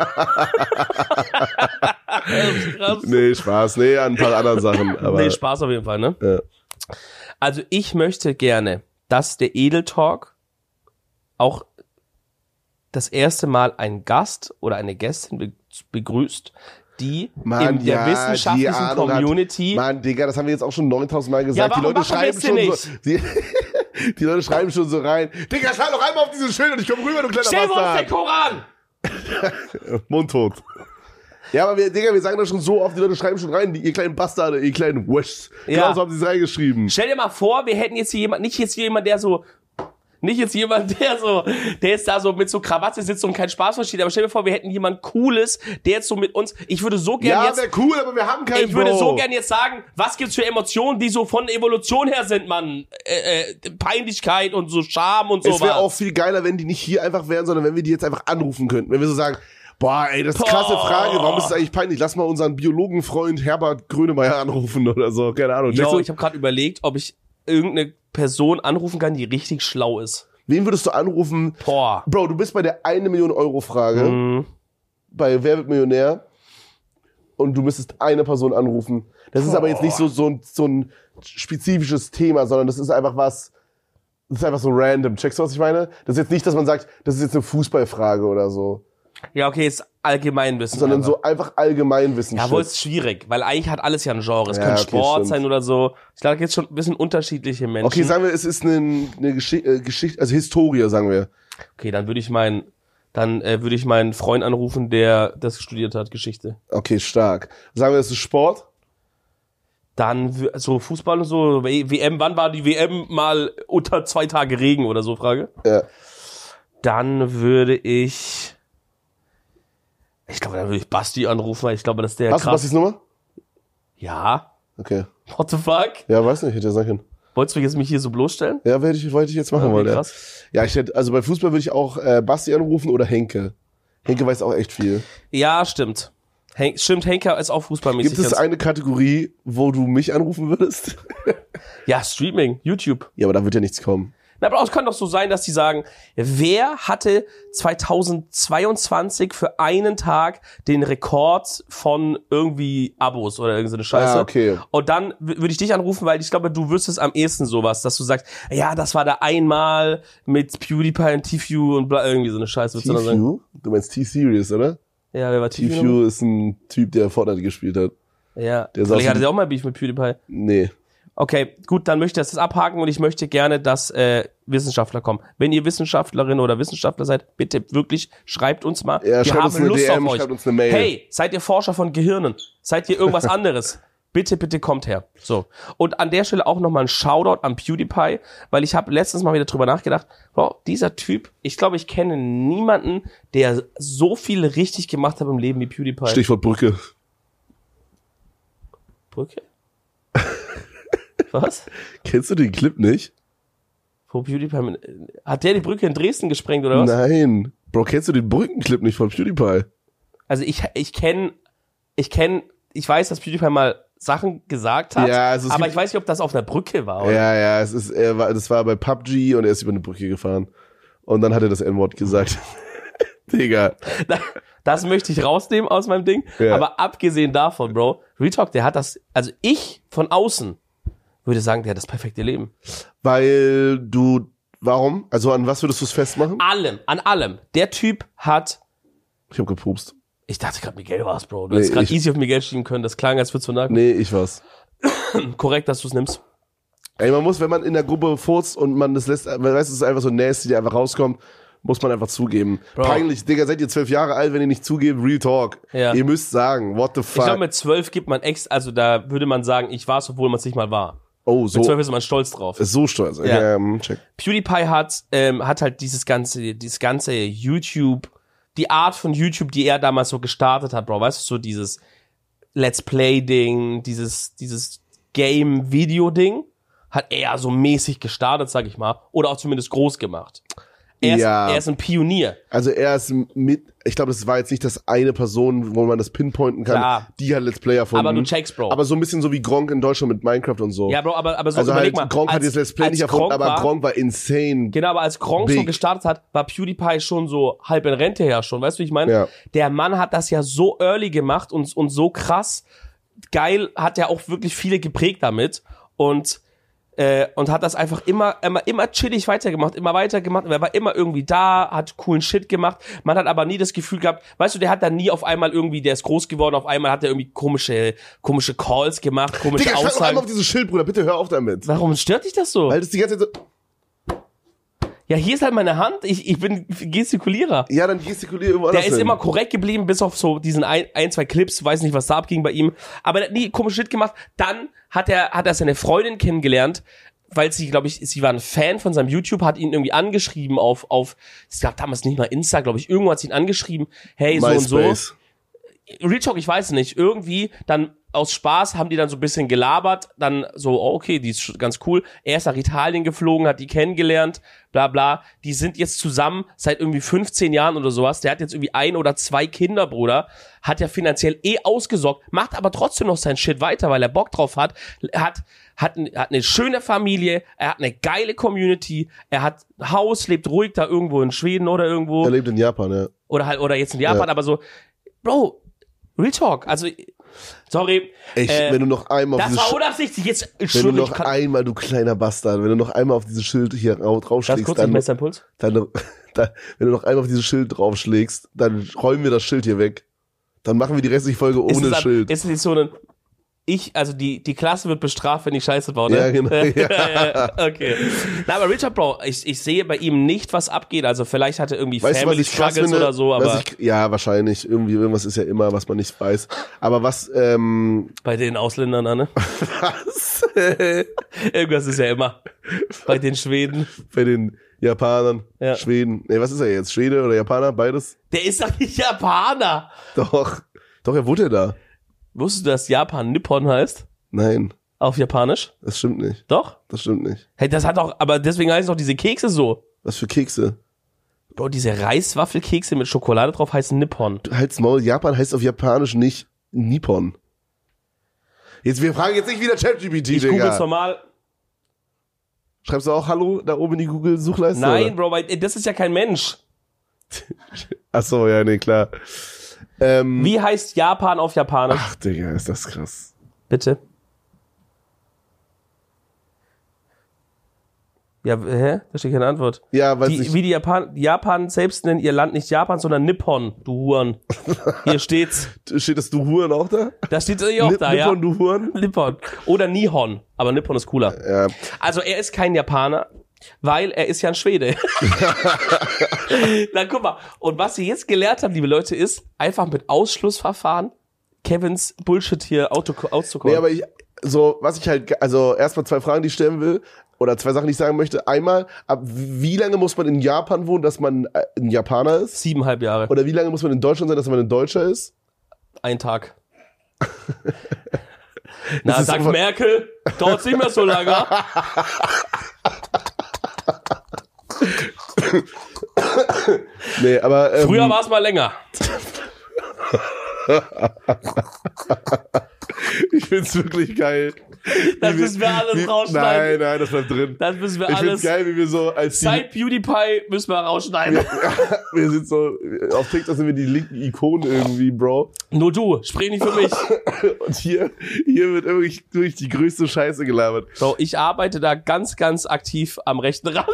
Krass. Nee, Spaß. Nee, an ein paar anderen Sachen. Aber Nee, Spaß auf jeden Fall, ne? Ja. Also ich möchte gerne, dass der Edel Talk auch das erste Mal einen Gast oder eine Gästin begrüßt, die Mann, in der ja, die wissenschaftlichen Ahnung Community... Mann, Digga, das haben wir jetzt auch schon 9000 Mal gesagt. Ja, warum die Leute machen wir schreiben es denn schon so. Die Leute schreiben schon so rein. Digga, schreib doch einmal auf dieses Schild und ich komme rüber, du kleiner Stell vor, das ist der Bastard. Koran! Mundtot. Ja, aber wir sagen das schon so oft, die Leute schreiben schon rein, ihr kleinen Bastarde, ihr kleinen Wuschs. Ja. Genauso haben sie es reingeschrieben. Stell dir mal vor, wir hätten jetzt hier jemand, nicht jetzt jemand, der so Nicht jetzt jemand, der jetzt da so mit so Krawatte sitzt und keinen Spaß versteht. Aber stell dir vor, wir hätten jemand Cooles, der jetzt so mit uns, ich würde so gern jetzt... Ja, wäre cool, aber wir haben keinen, Ich würde so gern jetzt sagen, was gibt's für Emotionen, die so von Evolution her sind, Mann? Peinlichkeit und so Scham und sowas. Es wäre auch viel geiler, wenn die nicht hier einfach wären, sondern wenn wir die jetzt einfach anrufen könnten. Wenn wir so sagen, boah, ey, das ist eine krasse Frage, warum ist es eigentlich peinlich? Lass mal unseren Biologenfreund Herbert Grönemeyer anrufen oder so, keine Ahnung. Jo, ich habe gerade überlegt, ob ich irgendeine Person anrufen kann, die richtig schlau ist. Wen würdest du anrufen? Boah. Bro, du bist bei der 1 Million Euro Frage bei Wer wird Millionär und du müsstest eine Person anrufen. Das ist aber jetzt nicht so ein spezifisches Thema, sondern das ist einfach so random. Checkst du, was ich meine? Das ist jetzt nicht, dass man sagt, das ist jetzt eine Fußballfrage oder so. Ja, okay, ist Allgemeinwissen. Sondern so einfach Allgemeinwissen. Ja, wohl ist schwierig, weil eigentlich hat alles ja ein Genre. Es Ja, könnte okay, Sport stimmt. sein oder so. Ich glaube, da gibt's schon ein bisschen unterschiedliche Menschen. Okay, sagen wir, es ist eine Geschichte, also Historie, sagen wir. Okay, dann würde ich meinen Freund anrufen, der das studiert hat, Geschichte. Okay, stark. Sagen wir, es ist Sport. Dann so Fußball und so, WM, wann war die WM mal unter 2 Tage Regen oder so, Frage? Ja. Dann würde ich Basti anrufen, weil ich glaube, dass der Hast du Bastis Nummer? Ja. Okay. What the fuck? Ja, weiß nicht, hätte ja sein können. Wolltest du jetzt mich hier so bloßstellen? Ja, wollte ich jetzt machen Okay, wollen. Ja. krass. Ja, also bei Fußball würde ich auch Basti anrufen oder Henke. Henke weiß auch echt viel. Ja, stimmt. Henker ist auch fußballmäßig. Gibt es eine Kategorie, wo du mich anrufen würdest? Ja, Streaming, YouTube. Ja, aber da wird ja nichts kommen. Na, aber es kann doch so sein, dass die sagen, wer hatte 2022 für einen Tag den Rekord von irgendwie Abos oder irgendeine Scheiße. Ah, okay. Und dann würde ich dich anrufen, weil ich glaube, du wüsstest am ehesten sowas, dass du sagst, ja, das war da einmal mit PewDiePie und Tfue und bla, irgendwie so eine Scheiße. Würdest du dann sagen? Tfue? Du meinst T-Series, oder? Ja, wer war Tfue? Tfue ist ein Typ, der Fortnite gespielt hat. Ja, Der vielleicht saß hatte der auch mal Beef mit PewDiePie. Nee. Okay, gut, dann möchte ich das abhaken und ich möchte gerne, dass Wissenschaftler kommen. Wenn ihr Wissenschaftlerin oder Wissenschaftler seid, bitte wirklich schreibt uns mal. Ja, wir schreibt uns haben eine Lust DM, auf euch. schreibt uns eine Mail. Hey, seid ihr Forscher von Gehirnen? Seid ihr irgendwas anderes? Bitte, bitte kommt her. So. Und an der Stelle auch nochmal ein Shoutout an PewDiePie, weil ich habe letztens mal wieder drüber nachgedacht, wow, dieser Typ, ich glaube, ich kenne niemanden, der so viel richtig gemacht hat im Leben wie PewDiePie. Stichwort Brücke. Brücke? Was? Kennst du den Clip nicht? Wo PewDiePie hat der die Brücke in Dresden gesprengt, oder was? Nein. Bro, kennst du den Brückenclip nicht von PewDiePie? Also ich weiß, dass PewDiePie mal Sachen gesagt hat, Ja, also es aber gibt- ich weiß nicht, ob das auf einer Brücke war, oder? Ja, das war bei PUBG und er ist über eine Brücke gefahren. Und dann hat er das N-Wort gesagt. Digga. Das möchte ich rausnehmen aus meinem Ding, Ja. aber abgesehen davon, Bro, Real Talk, der hat das, also ich von außen würde sagen, der hat das perfekte Leben. Warum? Also an was würdest du es festmachen? An allem. Der Typ hat, Ich hab gepupst. ich dachte gerade, Miguel war's, Bro. Du Nee, hättest gerade ich- easy auf Miguel schieben können, das klang, als würdest du nagen. Nee, ich war's. Korrekt, dass du es nimmst. Ey, man muss, wenn man in der Gruppe furzt und man das lässt, man weiß, es ist einfach so nasty, der einfach rauskommt, muss man einfach zugeben. Bro. Peinlich, Digga, seid ihr 12 Jahre alt, wenn ihr nicht zugebt, Real Talk. Ja. Ihr müsst sagen, what the Ich fuck. glaube, mit 12 gibt man also da würde man sagen, ich war's, obwohl man es nicht mal war. Oh, Mit so, 12 ist man stolz drauf. ist so stolz. Okay, Ja. check. PewDiePie hat halt dieses ganze YouTube, die Art von YouTube, die er damals so gestartet hat, Bro, weißt du, so dieses Let's Play-Ding, dieses Game-Video-Ding, hat er so mäßig gestartet, sag ich mal, oder auch zumindest groß gemacht. Er ist ein Pionier. Also er ist ich glaube, das war jetzt nicht das eine Person, wo man das pinpointen kann, Klar. die hat Let's Player erfunden. Aber du checkst, Bro. Aber so ein bisschen so wie Gronk in Deutschland mit Minecraft und so. Ja, Bro, aber so also überleg halt, mal. Gronk hat jetzt Let's Play nicht erfunden, aber Gronk war insane. Genau, aber als Gronk so Big. gestartet hat, war PewDiePie schon so halb in Rente ja schon, weißt du, wie ich meine? Ja. Der Mann hat das ja so early gemacht und so krass geil, hat ja auch wirklich viele geprägt damit und hat das einfach immer chillig weitergemacht, immer weitergemacht. Er war immer irgendwie da, hat coolen Shit gemacht. Man hat aber nie das Gefühl gehabt, weißt du, der hat dann nie auf einmal irgendwie, der ist groß geworden, auf einmal hat er irgendwie komische Calls gemacht, komische Digga, schreib noch einmal Aussagen. auf dieses Schild, Bruder, bitte hör auf damit. Warum stört dich das so? Weil das die ganze Zeit so, Ja, hier ist halt meine Hand, ich bin Gestikulierer. ja, dann gestikulier irgendwo Der anders ist hin. immer korrekt geblieben, bis auf so diesen ein, zwei Clips, weiß nicht, was da abging bei ihm. Aber der hat nie komisch Shit gemacht. Dann hat er seine Freundin kennengelernt, weil sie, glaube ich, sie war ein Fan von seinem YouTube, hat ihn irgendwie angeschrieben auf, es gab damals nicht mal Insta, glaube ich, irgendwo hat sie ihn angeschrieben, hey, so MySpace. und so. Real Talk, ich weiß nicht, irgendwie, dann aus Spaß haben die dann so ein bisschen gelabert, dann so, oh, okay, die ist ganz cool. Er ist nach Italien geflogen, hat die kennengelernt, bla bla. Die sind jetzt zusammen seit irgendwie 15 Jahren oder sowas. Der hat jetzt irgendwie 1 oder 2 Kinder, Bruder. Hat ja finanziell ausgesorgt, macht aber trotzdem noch sein Shit weiter, weil er Bock drauf hat. Hat eine schöne Familie, er hat eine geile Community, er hat ein Haus, lebt ruhig da irgendwo in Schweden oder irgendwo. Er lebt in Japan, ja. Oder jetzt in Japan, aber so, Bro, Real Talk, also, sorry. Wenn du noch einmal auf das dieses war unabsichtlich, jetzt, wenn du noch einmal, du kleiner Bastard, wenn du noch einmal auf dieses Schild hier draufschlägst, kurz, ich messe deinen Puls. dann, wenn du noch einmal auf dieses Schild draufschlägst, dann räumen wir das Schild hier weg. Dann machen wir die restliche Folge ohne Schild. Ist es nicht so ein, die Klasse wird bestraft, wenn ich Scheiße baue, ne? Ja, genau. Ja. Okay. Na, aber Richard Bro, ich sehe bei ihm nicht, was abgeht. Also vielleicht hat er irgendwie Weißt du, Family Struggles oder so, aber ja, wahrscheinlich. Irgendwas ist ja immer, was man nicht weiß. Aber was, bei den Ausländern, ne? Was? Irgendwas ist ja immer. Bei den Schweden. Bei den Japanern, Ja. Schweden. Nee, was ist er jetzt? Schwede oder Japaner? Beides? Der ist doch nicht Japaner. Doch, er wurde da. Wusstest du, dass Japan Nippon heißt? Nein, Auf Japanisch? das stimmt nicht. Doch? Das stimmt nicht. Hey, das hat doch, aber deswegen heißen doch diese Kekse so. Was für Kekse? Bro, diese Reiswaffelkekse mit Schokolade drauf heißen Nippon. Halt's Maul, Japan heißt auf Japanisch nicht Nippon. Wir fragen jetzt nicht wieder ChatGPT, Ich Digga. google's normal. Schreibst du auch Hallo da oben in die Google-Suchleiste? Nein, oder? Bro, weil das ist ja kein Mensch. Ach so, ja, nee, klar. Wie heißt Japan auf Japanisch? Ach, Digga, ist das krass. Bitte. Ja, hä? Da steht keine Antwort. Ja, weiß ich. Wie die Japan selbst nennen ihr Land nicht Japan, sondern Nippon, du Huren. Hier steht's. Steht das Du Huren auch da? Da steht es auch da, ja. Nippon, Du Huren? Nippon. Oder Nihon. Aber Nippon ist cooler. Ja. Also er ist kein Japaner, weil er ist ja ein Schwede. Na guck mal. Und was ihr jetzt gelernt habt, liebe Leute, ist einfach mit Ausschlussverfahren Kevins Bullshit hier auszukommen. Nee, aber also erstmal 2 Fragen, die ich stellen will. Oder 2 Sachen, die ich sagen möchte. Einmal, ab wie lange muss man in Japan wohnen, dass man ein Japaner ist? 7,5 Jahre. Oder wie lange muss man in Deutschland sein, dass man ein Deutscher ist? Ein Tag. Na, ist sagt einfach- Merkel, dauert's nicht mehr so lange. Nee, aber Früher war es mal länger. ich find's wirklich geil. Das müssen wir alles rausschneiden. Nein, das bleibt drin. Das müssen wir Ich find's alles. geil, wie wir so als die, Seit PewDiePie müssen wir rausschneiden. wir sind so, auf TikTok sind wir die linken Ikonen irgendwie, Bro. Nur du, sprich nicht für mich. Und hier wird wirklich durch die größte Scheiße gelabert. So, ich arbeite da ganz, ganz aktiv am rechten Rand.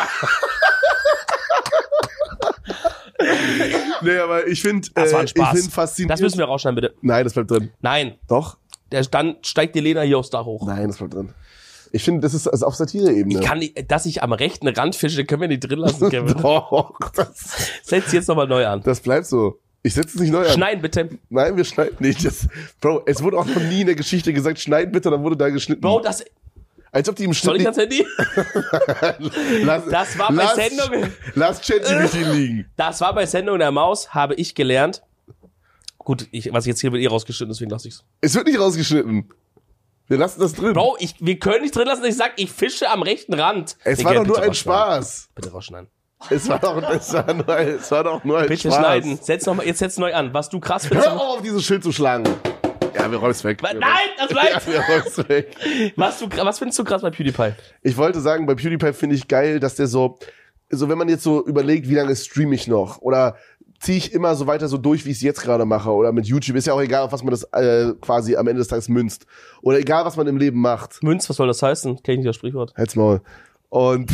Nee, aber ich finde, Das war ein Spaß. ich finde faszinierend. Das müssen wir rausschneiden, bitte. Nein, das bleibt drin. Nein, Doch? dann steigt die Lena hier aufs Dach hoch. Nein, das bleibt drin. Ich finde, das ist also auf Satire-Ebene. Ich kann nicht, dass ich am rechten Rand fische, können wir nicht drin lassen, Kevin. Doch, Setz jetzt nochmal neu an. das bleibt so. Ich setze es nicht neu an. Schneiden bitte. Nein, wir schneiden nicht. Bro, es wurde auch noch nie in der Geschichte gesagt, schneiden bitte, dann wurde da geschnitten. Bro, das, Als ob die im soll ich Schnitt das Handy? Das war bei Sendung. Lass ChatGPT liegen. Das war bei Sendung der Maus, habe ich gelernt. Gut, was jetzt hier wird rausgeschnitten, deswegen lasse ich's. Es wird nicht rausgeschnitten. Wir lassen das drin. Bro, wir können nicht drin lassen, dass ich sag, ich fische am rechten Rand. Es war Digga, doch nur bitte ein rausschneiden. Spaß. Bitte rausschneiden. Es war doch nur ein Bitte Spaß. schneiden. Jetzt setz neu an. Was du krass findest. Hör auf, dieses Schild zu schlagen. Ja, wir räumen es weg. Nein, das bleibt. Ja, wir räumen es weg. Was findest du krass bei PewDiePie? Ich wollte sagen, bei PewDiePie finde ich geil, dass der so, wenn man jetzt so überlegt, wie lange streame ich noch? Oder ziehe ich immer so weiter so durch, wie ich es jetzt gerade mache? Oder mit YouTube, ist ja auch egal, auf was man das quasi am Ende des Tages münzt. Oder egal, was man im Leben macht. Münz, was soll das heißen? Kenn ich nicht das Sprichwort. Halt's Maul. Und,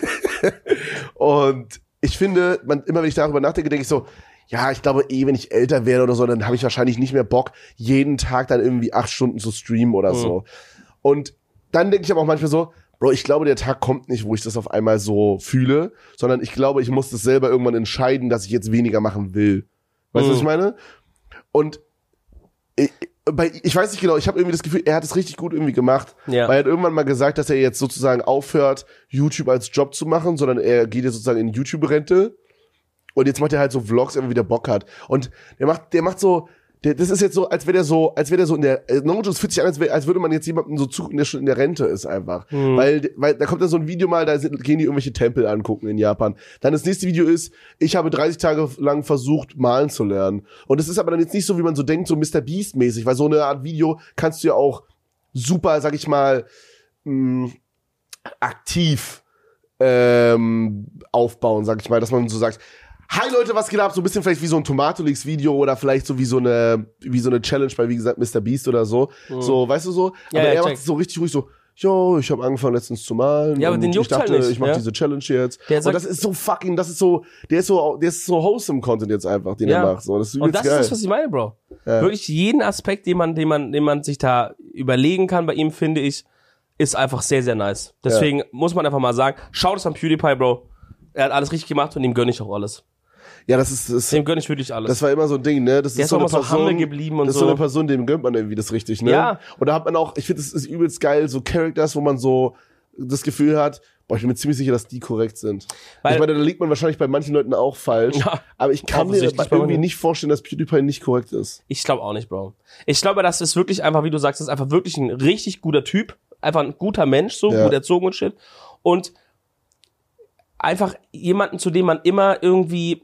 und ich finde, immer wenn ich darüber nachdenke, denke ich so, ja, ich glaube wenn ich älter werde oder so, dann habe ich wahrscheinlich nicht mehr Bock, jeden Tag dann irgendwie 8 Stunden zu streamen oder so. Und dann denke ich aber auch manchmal so, Bro, ich glaube, der Tag kommt nicht, wo ich das auf einmal so fühle, sondern ich glaube, ich muss das selber irgendwann entscheiden, dass ich jetzt weniger machen will. Weißt du, was ich meine? Und Ich weiß nicht genau, ich habe irgendwie das Gefühl, er hat es richtig gut irgendwie gemacht. Ja. Weil er hat irgendwann mal gesagt, dass er jetzt sozusagen aufhört, YouTube als Job zu machen, sondern er geht jetzt sozusagen in YouTube-Rente. Und jetzt macht er halt so Vlogs, wenn er wieder Bock hat. Und der macht so, das ist jetzt so, als wäre der so in der, es fühlt sich an, als würde man jetzt jemanden so zugucken, der schon in der Rente ist einfach. Weil da kommt dann so ein Video mal, gehen die irgendwelche Tempel angucken in Japan. Dann das nächste Video ist, ich habe 30 Tage lang versucht, malen zu lernen. Und es ist aber dann jetzt nicht so, wie man so denkt, so Mr. Beast-mäßig, weil so eine Art Video kannst du ja auch super, sag ich mal, aktiv aufbauen, sag ich mal, dass man so sagt, hi Leute, was geht ab? So ein bisschen vielleicht wie so ein Tomato-Leaks-Video oder vielleicht so wie so eine Challenge bei, wie gesagt, Mr. Beast oder so. So, weißt du so? Ja, aber ja, er check. macht es so richtig ruhig so, yo, ich habe angefangen letztens zu malen. Ja, aber und den ich juckt's dachte, halt nicht, ich mache ja. diese Challenge jetzt. Der Und sagt- das ist so fucking, der ist so wholesome Content jetzt einfach, den er macht. So, das ist Und übelst das geil. ist das, was ich meine, Bro. Wirklich jeden Aspekt, den man sich da überlegen kann bei ihm, finde ich, ist einfach sehr, sehr nice. Deswegen muss man einfach mal sagen, schau das an PewDiePie, Bro. Er hat alles richtig gemacht und ihm gönne ich auch alles. Ja, das ist Dem gönne ich wirklich alles. das war immer so ein Ding, ne? Das Der ist so ist eine auch mal so humble Person, geblieben und das ist so. so eine Person, dem gönnt man irgendwie das richtig, ne? Ja. Und da hat man auch, ich finde, das ist übelst geil, so Characters, wo man so das Gefühl hat, boah, ich bin mir ziemlich sicher, dass die korrekt sind. Weil- Ich meine, da liegt man wahrscheinlich bei manchen Leuten auch falsch, Ja, aber ich kann mir offensichtlich bei irgendwie manchen. nicht vorstellen, dass PewDiePie nicht korrekt ist. Ich glaube auch nicht, Bro. Ich glaube, das ist wirklich einfach, wie du sagst, das ist einfach wirklich ein richtig guter Typ. Einfach ein guter Mensch, so Ja. gut erzogen und shit. Und einfach jemanden, zu dem man immer irgendwie,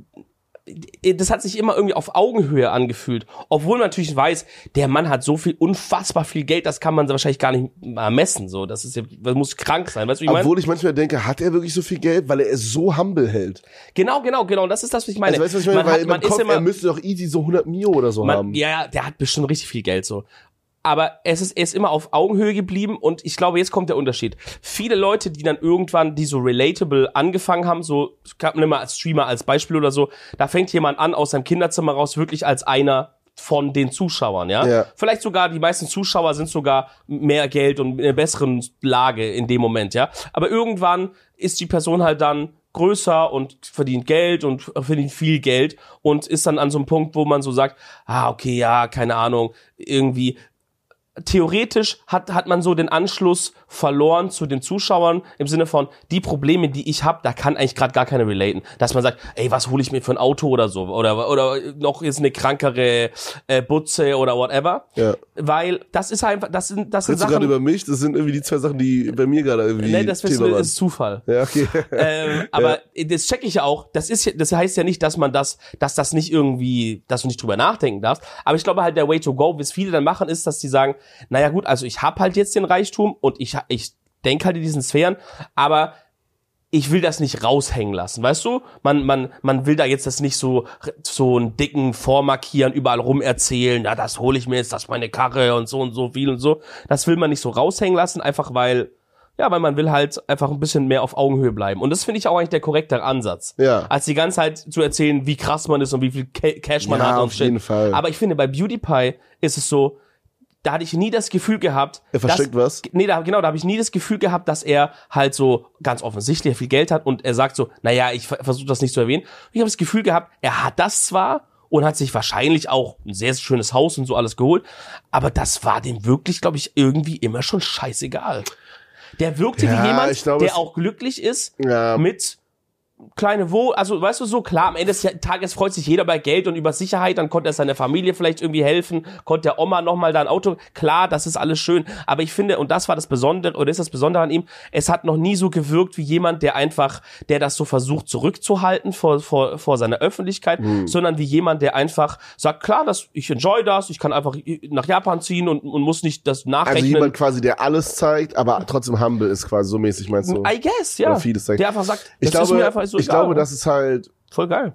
das hat sich immer irgendwie auf Augenhöhe angefühlt. Obwohl man natürlich weiß, der Mann hat so viel, unfassbar viel Geld, das kann man wahrscheinlich gar nicht mal messen, so. Das muss krank sein, weißt du, wie ich meine? Obwohl ich manchmal denke, hat er wirklich so viel Geld, weil er es so humble hält? Genau, das ist das, was ich meine. Also weißt du, was ich meine? Weil man im Kopf, ist immer, er müsste doch easy so 100 Mio oder so haben. ja, der hat bestimmt richtig viel Geld, so. Aber er ist immer auf Augenhöhe geblieben und ich glaube, jetzt kommt der Unterschied. Viele Leute, die dann irgendwann, die so relatable angefangen haben, so, nimm mal als Streamer als Beispiel oder so, da fängt jemand an aus seinem Kinderzimmer raus, wirklich als einer von den Zuschauern, ja? Ja. Vielleicht sogar, die meisten Zuschauer sind sogar mehr Geld und in einer besseren Lage in dem Moment, ja? Aber irgendwann ist die Person halt dann größer und verdient Geld und verdient viel Geld und ist dann an so einem Punkt, wo man so sagt, okay, ja, keine Ahnung, irgendwie, theoretisch hat man so den Anschluss verloren zu den Zuschauern im Sinne von, die Probleme, die ich habe, da kann eigentlich gerade gar keiner relaten. Dass man sagt, ey, was hole ich mir für ein Auto oder so oder noch ist eine krankere Butze oder whatever. Ja. Weil das ist einfach, das sind Redest du gerade Sachen, über mich? Das sind irgendwie die zwei Sachen, die bei mir gerade irgendwie nee, das Thema waren. ist Zufall. Ja, okay. Aber das checke ich ja auch. Das heißt ja nicht, dass das nicht irgendwie, dass du nicht drüber nachdenken darfst. Aber ich glaube halt, der Way to go, was viele dann machen, ist, dass sie sagen, naja gut, also ich habe halt jetzt den Reichtum und ich denke halt in diesen Sphären, aber ich will das nicht raushängen lassen, weißt du? Man will da jetzt das nicht so einen dicken vormarkieren, überall rum erzählen, ja, das hole ich mir jetzt, das ist meine Karre und so viel und so. Das will man nicht so raushängen lassen, einfach weil man will halt einfach ein bisschen mehr auf Augenhöhe bleiben. Und das finde ich auch eigentlich der korrektere Ansatz. Ja. Als die ganze Zeit zu erzählen, wie krass man ist und wie viel Cash man Ja, hat und auf jeden Fall. Aber ich finde, bei PewDiePie ist es so, da hatte ich nie das Gefühl gehabt, Er versteckt was? Nee, da habe ich nie das Gefühl gehabt, dass er halt so ganz offensichtlich viel Geld hat und er sagt so, naja, ich versuche das nicht zu erwähnen. Ich habe das Gefühl gehabt, er hat das zwar und hat sich wahrscheinlich auch ein sehr schönes Haus und so alles geholt, aber das war dem wirklich, glaube ich, irgendwie immer schon scheißegal. Der wirkte Ja, wie jemand, ich glaube, der auch glücklich ist Ja. mit kleine also weißt du, so klar, am Ende des Tages freut sich jeder bei Geld und über Sicherheit, dann konnte er seiner Familie vielleicht irgendwie helfen, konnte der Oma nochmal da ein Auto, klar, das ist alles schön, aber ich finde, und das war das Besondere, oder ist das Besondere an ihm, es hat noch nie so gewirkt wie jemand, der das so versucht zurückzuhalten vor seiner Öffentlichkeit, sondern wie jemand, der einfach sagt, klar, ich enjoy das, ich kann einfach nach Japan ziehen und muss nicht das nachrechnen. Also jemand quasi, der alles zeigt, aber trotzdem humble ist quasi so mäßig, meinst du? I guess, ja. Oder vieles zeigt. Der einfach sagt, Ich das ist mir glaube, einfach so ich egal. glaube, das ist halt, Voll geil.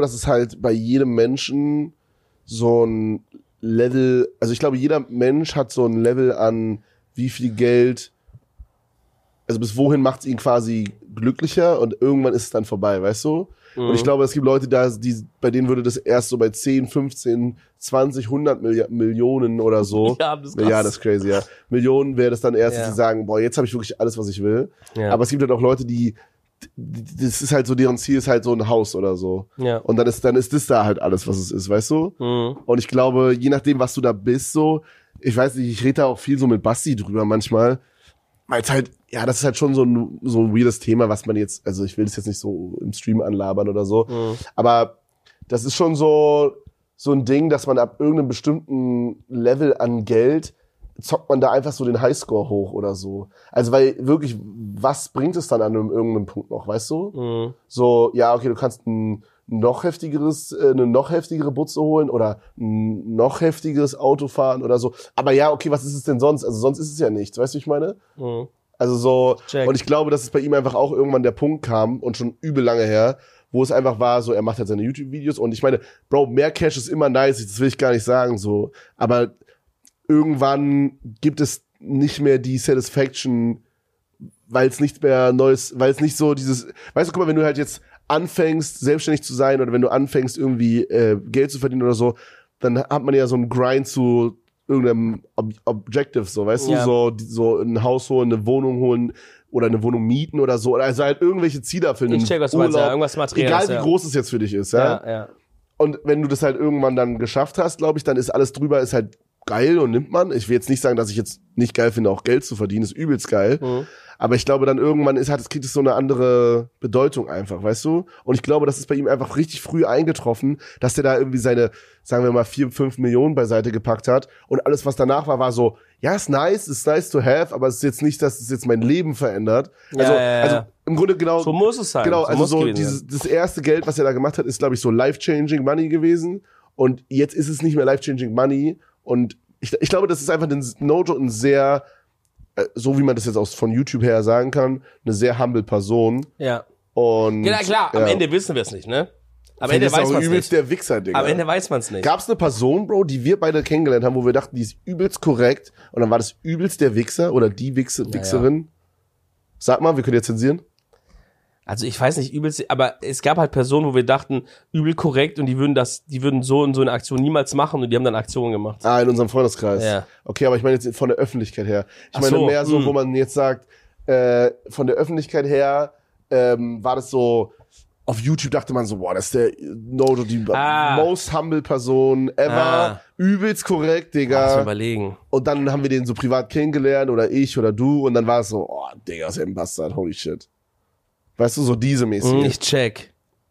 bei jedem Menschen so ein Level, also ich glaube, jeder Mensch hat so ein Level an wie viel Geld, also bis wohin macht es ihn quasi glücklicher und irgendwann ist es dann vorbei, weißt du? Und ich glaube, es gibt Leute da, bei denen würde das erst so bei 10, 15, 20, 100 Millionen oder so. Ja, das ist krass. Ja, das ist crazy, ja. Millionen wäre das dann erst, Ja. dass sie sagen, boah, jetzt habe ich wirklich alles, was ich will. Ja. Aber es gibt halt auch Leute, das ist halt so, deren Ziel ist halt so ein Haus oder so. Ja. Und dann ist das da halt alles, was es ist, weißt du? Und ich glaube, je nachdem, was du da bist, so, ich weiß nicht, ich rede da auch viel so mit Basti drüber manchmal, weil es halt, ja, das ist halt schon so ein weirdes Thema, was man jetzt, also ich will das jetzt nicht so im Stream anlabern oder so, aber das ist schon so ein Ding, dass man ab irgendeinem bestimmten Level an Geld zockt man da einfach so den Highscore hoch oder so. Also weil wirklich, was bringt es dann an irgendeinem Punkt noch, weißt du? So, ja, okay, du kannst eine noch heftigere Butze holen oder ein noch heftigeres Auto fahren oder so. Aber ja, okay, was ist es denn sonst? Also sonst ist es ja nichts, weißt du, wie ich meine? Also so, Check. und ich glaube, dass es bei ihm einfach auch irgendwann der Punkt kam und schon übel lange her, wo es einfach war, so, er macht halt seine YouTube-Videos und ich meine, Bro, mehr Cash ist immer nice, das will ich gar nicht sagen, so, aber irgendwann gibt es nicht mehr die Satisfaction, weil es nicht mehr Neues, weil es nicht so dieses, weißt du, guck mal, wenn du halt jetzt anfängst, selbstständig zu sein oder wenn du anfängst, irgendwie Geld zu verdienen oder so, dann hat man ja so einen Grind zu irgendeinem Objective, so, weißt Ja. du, so ein Haus holen, eine Wohnung holen oder eine Wohnung mieten oder so, oder also halt irgendwelche Ziele erfüllen. Ich check, was du meinst, ja, irgendwas Materielles, egal wie groß es jetzt für dich ist, ja. Ja. Und wenn du das halt irgendwann dann geschafft hast, glaube ich, dann ist alles drüber, ist halt geil und nimmt man. Ich will jetzt nicht sagen, dass ich jetzt nicht geil finde, auch Geld zu verdienen, ist übelst geil. Aber ich glaube dann irgendwann kriegt es so eine andere Bedeutung einfach, weißt du? Und ich glaube, das ist bei ihm einfach richtig früh eingetroffen, dass der da irgendwie seine, sagen wir mal, 4-5 Millionen beiseite gepackt hat. Und alles, was danach war so, ja, ist nice to have, aber es ist jetzt nicht, dass es jetzt mein Leben verändert. Also im Grunde genau. So muss es sein. Genau, so also muss so gewesen sein. das erste Geld, was er da gemacht hat, ist, glaube ich, so life-changing Money gewesen. Und jetzt ist es nicht mehr life-changing Money. Und ich glaube, das ist einfach ein sehr, so wie man das jetzt aus von YouTube her sagen kann, eine sehr humble Person. Ja. Und Ja, klar, am Ende wissen wir es nicht, ne? Am Ende weiß man es übelst nicht. der Wichser, Digga. Am Ende weiß man es nicht. Gab's eine Person, Bro, die wir beide kennengelernt haben, wo wir dachten, die ist übelst korrekt und dann war das übelst der Wichser oder die Wichserin? Sag mal, wir können jetzt zensieren. Also ich weiß nicht, übelst, aber es gab halt Personen, wo wir dachten, übel korrekt und die würden so und so eine Aktion niemals machen und die haben dann Aktionen gemacht. Ah, in unserem Freundeskreis. Ja. Okay, aber ich meine jetzt von der Öffentlichkeit her. Ich meine so, mehr so, wo man jetzt sagt, von der Öffentlichkeit her war das so, auf YouTube dachte man so, boah, das ist der Nojo, die most humble Person ever. Übelst korrekt, Digga. Lass mal überlegen. Und dann haben wir den so privat kennengelernt oder ich oder du und dann war es so, oh, Digga, ist ja ein Bastard, holy shit. Weißt du, so diese mäßig. Ich check.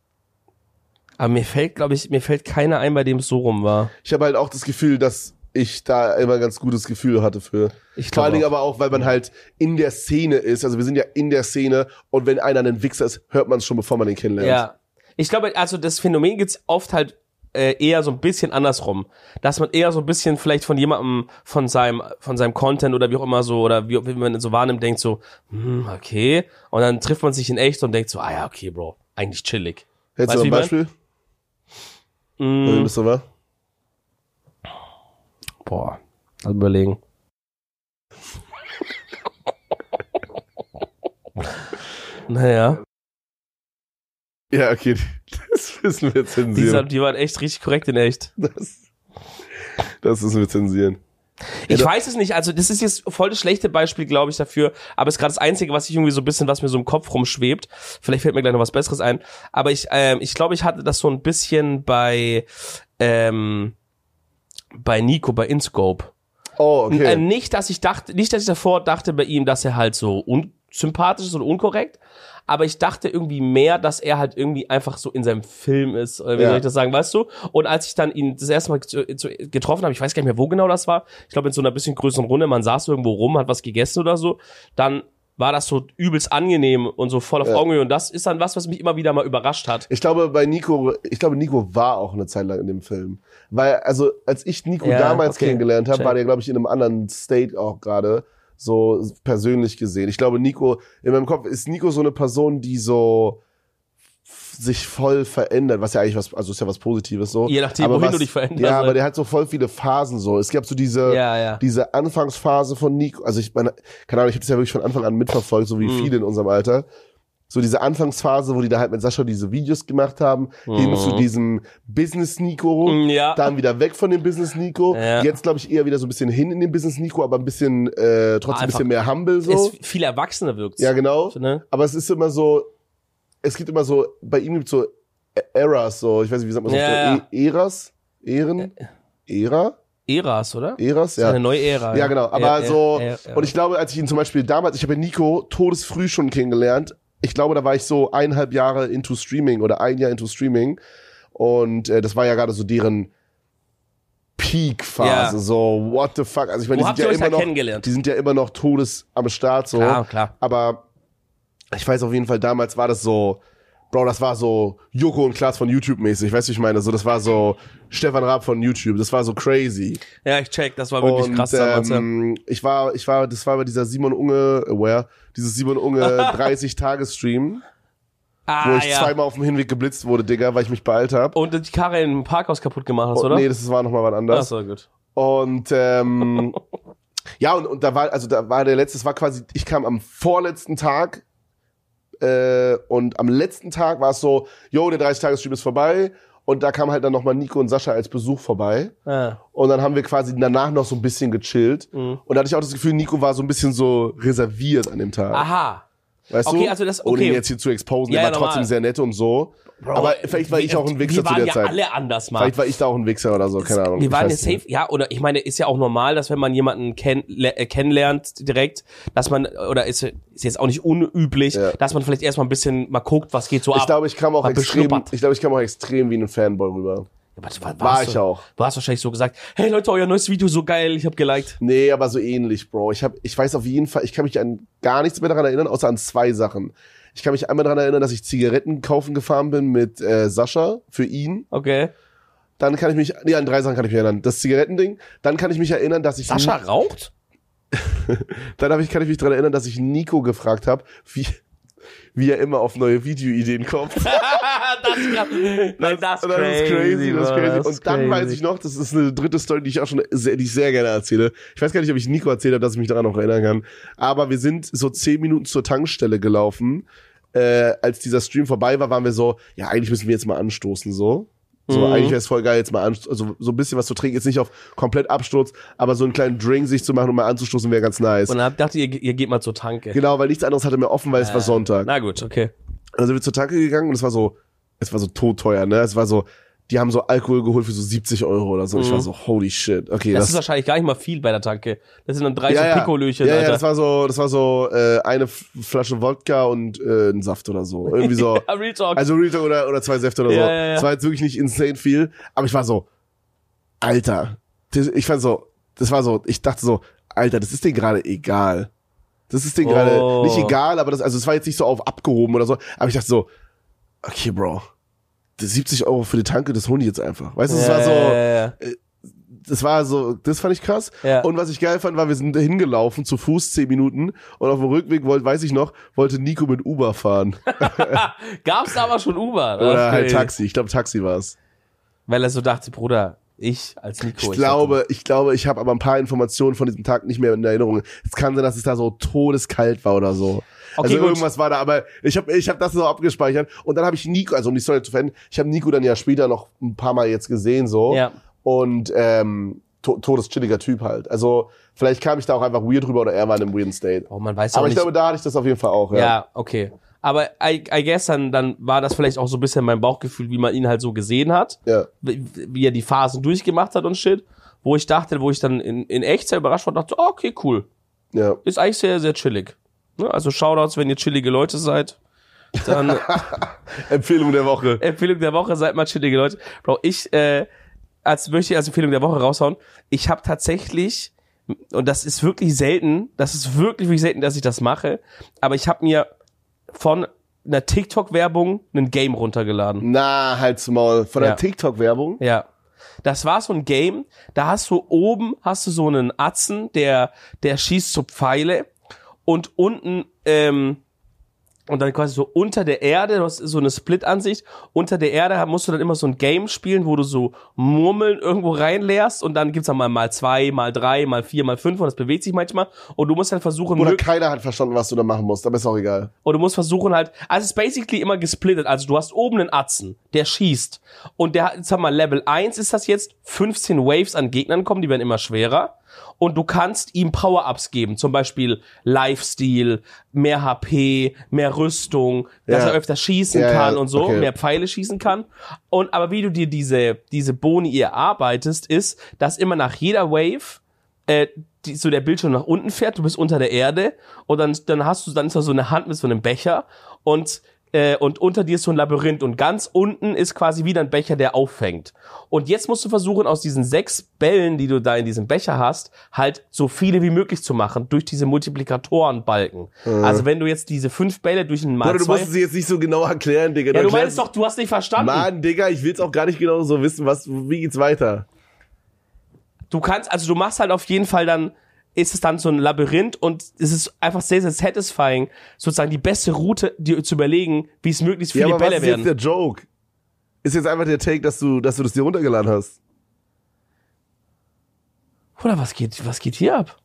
Aber mir fällt keiner ein, bei dem es so rum war. Ich habe halt auch das Gefühl, dass ich da immer ein ganz gutes Gefühl hatte für. Vor allen Dingen aber auch, weil man halt in der Szene ist. Also wir sind ja in der Szene und wenn einer ein Wichser ist, hört man es schon, bevor man den kennenlernt. Ja. Ich glaube, also das Phänomen gibt's oft halt eher so ein bisschen andersrum. Dass man eher so ein bisschen vielleicht von jemandem, von seinem Content oder wie auch immer so, oder wie man so wahrnimmt, denkt so, okay. Und dann trifft man sich in echt und denkt so, ja, okay, Bro, eigentlich chillig. Hättest du noch ein Beispiel? Wie bist du, wa? Boah, mal überlegen. Naja. Ja, okay, das müssen wir zensieren. Die waren echt richtig korrekt in echt. Das müssen wir zensieren. Ich weiß es nicht, also das ist jetzt voll das schlechte Beispiel, glaube ich, dafür, aber es ist gerade das Einzige, was ich irgendwie so ein bisschen, was mir so im Kopf rumschwebt. Vielleicht fällt mir gleich noch was Besseres ein. Aber ich glaube, ich hatte das so ein bisschen bei Nico, bei InScope. Oh, okay. Nicht, dass ich davor dachte bei ihm, dass er halt so unsympathisch ist oder unkorrekt, aber ich dachte irgendwie mehr, dass er halt irgendwie einfach so in seinem Film ist, oder wie soll ich das sagen, weißt du? Und als ich dann ihn das erste Mal getroffen habe, ich weiß gar nicht mehr, wo genau das war, ich glaube in so einer bisschen größeren Runde, man saß irgendwo rum, hat was gegessen oder so, dann war das so übelst angenehm und so voll auf Augenhöhe und das ist dann was mich immer wieder mal überrascht hat. Ich glaube, Nico war auch eine Zeit lang in dem Film. Weil, also, als ich Nico damals kennengelernt habe, war der, glaube ich, in einem anderen State auch gerade, so persönlich gesehen. Ich glaube, Nico, in meinem Kopf ist Nico so eine Person, die so sich voll verändert, was ja eigentlich ist ja was Positives so. Je nachdem, wohin du dich veränderst. Ja, aber der hat so voll viele Phasen so. Es gab so diese Anfangsphase von Nico, also ich meine, keine Ahnung, ich habe das ja wirklich von Anfang an mitverfolgt, so wie viele in unserem Alter. So diese Anfangsphase, wo die da halt mit Sascha diese Videos gemacht haben, hin zu diesem Business-Nico, dann wieder weg von dem Business-Nico, jetzt glaube ich eher wieder so ein bisschen hin in den Business-Nico, aber ein bisschen, trotzdem ein bisschen mehr humble so. Es viel erwachsener wirkt. Ja, genau. Ne? Aber es ist immer so, es gibt immer so, bei ihm gibt es so Eras, so, ich weiß nicht, wie sagt man das? Eras? Ehren? Ära? Eras, oder? Eras, ja. Eine neue Ära. Ja, genau. Aber und ich glaube, als ich ihn zum Beispiel damals, ich habe Nico todesfrüh schon kennengelernt. Ich glaube, da war ich so 1,5 Jahre into Streaming oder 1 Jahr into Streaming. Und das war ja gerade so deren Peak-Phase. So, what the fuck? Also ich meine, die sind ja immer noch todes am Start, so. Klar. Aber ich weiß auf jeden Fall, damals war das so, Bro, das war so Joko und Klaas von YouTube mäßig, weißt du, ich meine, so, das war so Stefan Raab von YouTube, das war so crazy. Ja, ich check, das war wirklich krass damals. Das war bei dieser Simon Unge 30-Tage-Stream, wo ich zweimal auf dem Hinweg geblitzt wurde, Digga, weil ich mich beeilt habe. Und die Karre im Parkhaus kaputt gemacht hast, oder? Nee, das war nochmal was anderes. Ach so, gut. Und, ja, und da war der letzte, das war quasi, ich kam am vorletzten Tag, und am letzten Tag war es so, der 30-Tage-Stream ist vorbei. Und da kam halt dann nochmal Nico und Sascha als Besuch vorbei. Und dann haben wir quasi danach noch so ein bisschen gechillt. Und da hatte ich auch das Gefühl, Nico war so ein bisschen so reserviert an dem Tag. Aha. Weißt du? Also das, ohne ihn jetzt hier zu exposen, der war trotzdem sehr nett und so. Bro, aber vielleicht war ich auch ein Wichser zu der Zeit. Wir waren ja alle anders, Mann. Vielleicht war ich da auch ein Wichser oder so, keine Ahnung. Wir waren ja safe, ja, oder ich meine, ist ja auch normal, dass wenn man jemanden kennenlernt direkt, dass man, oder ist jetzt auch nicht unüblich, dass man vielleicht erstmal ein bisschen mal guckt, was geht so ab. Ich glaube, ich kam auch extrem wie ein Fanboy rüber. Ja, war ich auch. Du hast wahrscheinlich so gesagt, hey Leute, euer neues Video so geil, ich hab geliked. Nee, aber so ähnlich, Bro. Ich weiß auf jeden Fall, ich kann mich an gar nichts mehr daran erinnern, außer an 2 Sachen. Ich kann mich einmal daran erinnern, dass ich Zigaretten kaufen gefahren bin mit Sascha für ihn. Okay. Dann kann ich mich, an 3 Sachen kann ich mich erinnern. Das Zigarettending. Dann kann ich mich erinnern, dass ich... Sascha raucht? Dann kann ich mich daran erinnern, dass ich Nico gefragt habe, wie er immer auf neue Videoideen kommt. Das ist crazy. Und dann weiß ich noch, das ist eine dritte Story, die ich sehr gerne erzähle. Ich weiß gar nicht, ob ich Nico erzählt habe, dass ich mich daran noch erinnern kann. Aber wir sind so 10 Minuten zur Tankstelle gelaufen. Als dieser Stream vorbei war, waren wir so, ja, eigentlich müssen wir jetzt mal anstoßen, so. So, eigentlich wäre es voll geil, jetzt mal also so ein bisschen was zu trinken, jetzt nicht auf komplett Absturz, aber so einen kleinen Drink sich zu machen und mal anzustoßen, wäre ganz nice. Und dann dachte ihr geht mal zur Tanke. Genau, weil nichts anderes hatte mehr offen, weil es war Sonntag. Na gut, okay. Also sind wir zur Tanke gegangen und es war so totteuer, ne? Es war so, die haben so Alkohol geholt für so 70 Euro oder so. Ich war so, holy shit. Okay, das ist wahrscheinlich gar nicht mal viel bei der Tanke. Das sind dann 3 so Pikolöchen, Alter. Ja, das war so eine Flasche Wodka und ein Saft oder so. Irgendwie so. Ja, Real Talk. Also Real Talk oder 2 Säfte oder so. Ja. Das war jetzt wirklich nicht insane viel. Aber ich war so, Alter. Ich dachte so, Alter, das ist denen gerade egal. Das ist denen gerade nicht egal, aber es war jetzt nicht so auf abgehoben oder so. Aber ich dachte so, okay, Bro. 70 Euro für die Tanke, das holen die jetzt einfach. Weißt du, das war so, das fand ich krass. Ja. Und was ich geil fand, war, wir sind hingelaufen, zu Fuß 10 Minuten und auf dem Rückweg, wollte Nico mit Uber fahren. Gab's da aber schon Uber? Oder halt Taxi, ich glaube Taxi war's. Weil er so dachte, Bruder, ich als Nico. Ich glaube, ich habe aber ein paar Informationen von diesem Tag nicht mehr in Erinnerung. Es kann sein, dass es da so todeskalt war oder so. Okay, also irgendwas war da, aber ich hab das so abgespeichert. Und dann habe ich Nico, also um die Story zu verenden, ich habe Nico dann ja später noch ein paar Mal jetzt gesehen, so. Ja. Und todeschilliger Typ halt. Also vielleicht kam ich da auch einfach weird rüber oder er war in einem weirden State. Oh, man weiß aber auch ich nicht. glaube, da hatte ich das auf jeden Fall auch, ja. Ja, okay. Aber I guess dann war das vielleicht auch so ein bisschen mein Bauchgefühl, wie man ihn halt so gesehen hat. Ja. Wie er die Phasen durchgemacht hat und shit. Wo ich dann in echt sehr überrascht war, dachte, okay, cool. Ja. Ist eigentlich sehr, sehr chillig. Ne? Also Shoutouts, wenn ihr chillige Leute seid. Dann Empfehlung der Woche. Seid mal chillige Leute. Bro, möchte ich als Empfehlung der Woche raushauen. Ich habe tatsächlich, und das ist wirklich selten, dass ich das mache, aber ich habe mir von einer TikTok-Werbung ein Game runtergeladen. Na, halt's Maul. Von der TikTok-Werbung? Ja. Das war so ein Game, da hast du so einen Atzen, der schießt so Pfeile und unten, und dann quasi so unter der Erde, du hast so eine Split-Ansicht, unter der Erde musst du dann immer so ein Game spielen, wo du so Murmeln irgendwo reinleerst und dann gibt's dann mal 2, mal 3, mal 4, mal 5 und das bewegt sich manchmal und du musst dann versuchen... Oder keiner hat verstanden, was du da machen musst, aber ist auch egal. Und du musst versuchen halt, also es ist basically immer gesplittet, also du hast oben einen Atzen, der schießt und der hat, jetzt haben wir Level 1 ist das jetzt, 15 Waves an Gegnern kommen, die werden immer schwerer. und du kannst ihm Power-Ups geben, zum Beispiel Lifesteal, mehr HP, mehr Rüstung, dass er öfter schießen kann und so, mehr Pfeile schießen kann. Aber wie du dir diese Boni erarbeitest, ist, dass immer nach jeder Wave so der Bildschirm nach unten fährt, du bist unter der Erde und dann ist da so eine Hand mit so einem Becher und unter dir ist so ein Labyrinth und ganz unten ist quasi wieder ein Becher, der auffängt. Und jetzt musst du versuchen, aus diesen 6 Bällen, die du da in diesem Becher hast, halt so viele wie möglich zu machen, durch diese Multiplikatorenbalken. Also wenn du jetzt diese 5 Bälle durch einen Mal du musst es jetzt nicht so genau erklären, Digga. Ja, du meinst doch, du hast nicht verstanden. Mann, Digga, ich will's auch gar nicht genau so wissen, wie geht's weiter? Du machst halt auf jeden Fall dann, ist es dann so ein Labyrinth und es ist einfach sehr, sehr satisfying, sozusagen die beste Route dir zu überlegen, wie es möglichst viele Bälle werden. Was ist jetzt der Joke? Ist jetzt einfach der Take, dass du das dir runtergeladen hast? Oder was geht hier ab?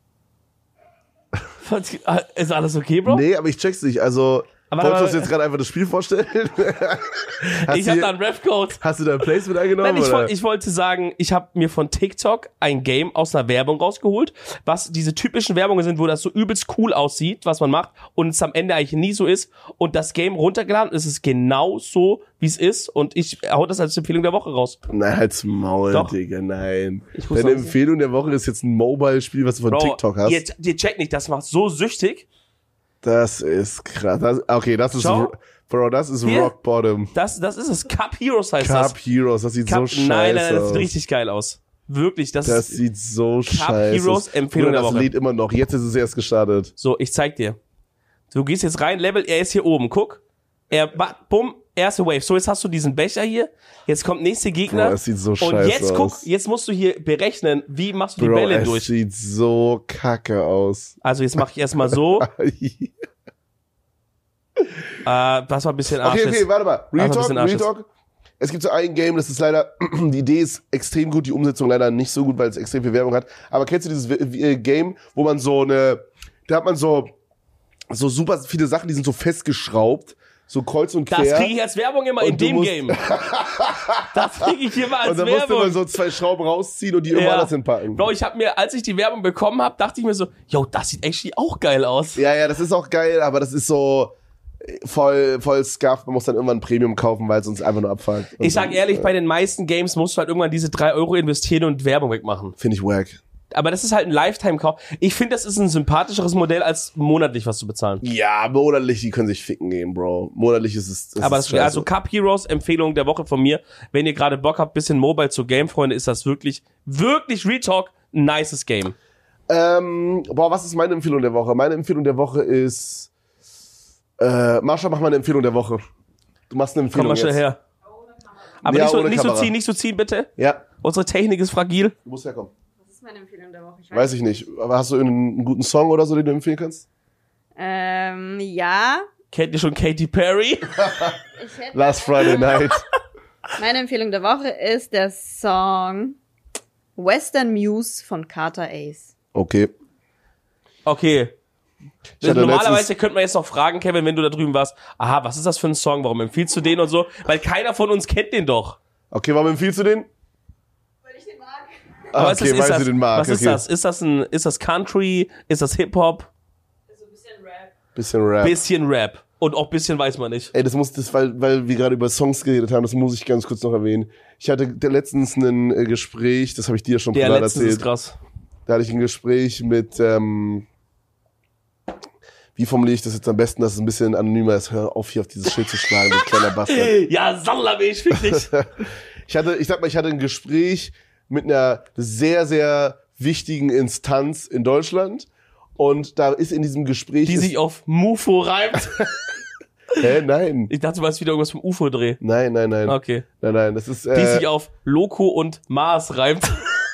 Ist alles okay, Bro? Nee, aber ich check's nicht, also... Wolltest du uns jetzt gerade einfach das Spiel vorstellen? Ich habe da einen Ref-Code. Hast du da ein Placement eingenommen? Nein, ich wollte sagen, ich habe mir von TikTok ein Game aus einer Werbung rausgeholt, was diese typischen Werbungen sind, wo das so übelst cool aussieht, was man macht und es am Ende eigentlich nie so ist und das Game runtergeladen, es ist genau so, wie es ist und ich hau das als Empfehlung der Woche raus. Nein, halt's Maul, Doch. Digga, nein. Deine Empfehlung der Woche ist jetzt ein Mobile-Spiel, was du von TikTok hast. Ihr checkt nicht, das macht so süchtig. Das ist krass. Das ist Rock Bottom. Das ist es. Cup Heroes heißt das. Cup Heroes, das sieht so scheiße aus. Nein, das sieht richtig geil aus. Wirklich, das sieht so scheiße aus. Cup Heroes Empfehlung der Woche. Das lädt immer noch. Jetzt ist es erst gestartet. So, ich zeig dir. Du gehst jetzt rein, Level, er ist hier oben. Guck. Bumm, erste Wave. So, jetzt hast du diesen Becher hier. Jetzt kommt nächste Gegner. Bro, das sieht so scheiße aus. Und jetzt aus. jetzt musst du hier berechnen, wie machst du die Bälle durch. Das sieht so kacke aus. Also jetzt mache ich erstmal so. Das war ein bisschen Arsch. Okay, warte mal. Real Talk. Es gibt so ein Game, das ist leider, die Idee ist extrem gut, die Umsetzung leider nicht so gut, weil es extrem viel Werbung hat. Aber kennst du dieses Game, wo man da hat man so super viele Sachen, die sind so festgeschraubt. So kreuz und quer. Das kriege ich als Werbung immer in dem Game. Das kriege ich immer als Werbung. Und dann musste man so 2 Schrauben rausziehen und die irgendwo anders hinpacken. Bro, als ich die Werbung bekommen habe, dachte ich mir so, yo, das sieht actually auch geil aus. Ja, das ist auch geil, aber das ist so voll scuffed. Man muss dann irgendwann ein Premium kaufen, weil es uns einfach nur abfuckt. Ich sag ehrlich, bei den meisten Games musst du halt irgendwann diese 3 Euro investieren und Werbung wegmachen. Finde ich wack. Aber das ist halt ein Lifetime-Kauf. Ich finde, das ist ein sympathischeres Modell, als monatlich was zu bezahlen. Ja, monatlich, die können sich ficken gehen, Bro. Monatlich ist es. Also Cup Heroes, Empfehlung der Woche von mir. Wenn ihr gerade Bock habt, bisschen Mobile zu Game, Freunde, ist das wirklich Real Talk, ein nices Game. Was ist meine Empfehlung der Woche? Meine Empfehlung der Woche ist, Marsha, mach mal eine Empfehlung der Woche. Du machst eine Empfehlung. Komm mal schnell her. Aber ja, nicht so ziehen, bitte. Ja. Unsere Technik ist fragil. Du musst herkommen. Meine Empfehlung der Woche. Weiß ich nicht. Aber hast du irgendeinen guten Song oder so, den du empfehlen kannst? Ja. Kennt ihr schon Katy Perry? Last Friday Night. Meine Empfehlung der Woche ist der Song Western Muse von Carter Ace. Okay. Normalerweise könnte man jetzt noch fragen, Kevin, wenn du da drüben warst, aha, was ist das für ein Song? Warum empfiehlst du den und so? Weil keiner von uns kennt den doch. Okay, warum empfiehlst du den? Aber okay, weil du den magst. Was ist das? Ist das Country? Ist das Hip-Hop? So ein bisschen Rap. Bisschen Rap. Und auch bisschen weiß man nicht. Ey, weil wir gerade über Songs geredet haben, das muss ich ganz kurz noch erwähnen. Ich hatte letztens ein Gespräch, das habe ich dir schon privat erzählt. Ist krass. Da hatte ich ein Gespräch mit, wie formuliere ich das jetzt am besten, dass es ein bisschen anonymer ist? Hör auf, hier auf dieses Schild zu schlagen, du kleiner Bastard. Ja, Salami, ich fick dich. Ich hatte ein Gespräch mit einer sehr, sehr wichtigen Instanz in Deutschland. Und da ist in diesem Gespräch... Die sich auf Mufo reimt. Hä? Nein. Ich dachte, du meinst wieder irgendwas vom UFO-Dreh. Nein. Okay. Nein, das ist... Die sich auf Loco und Mars reimt.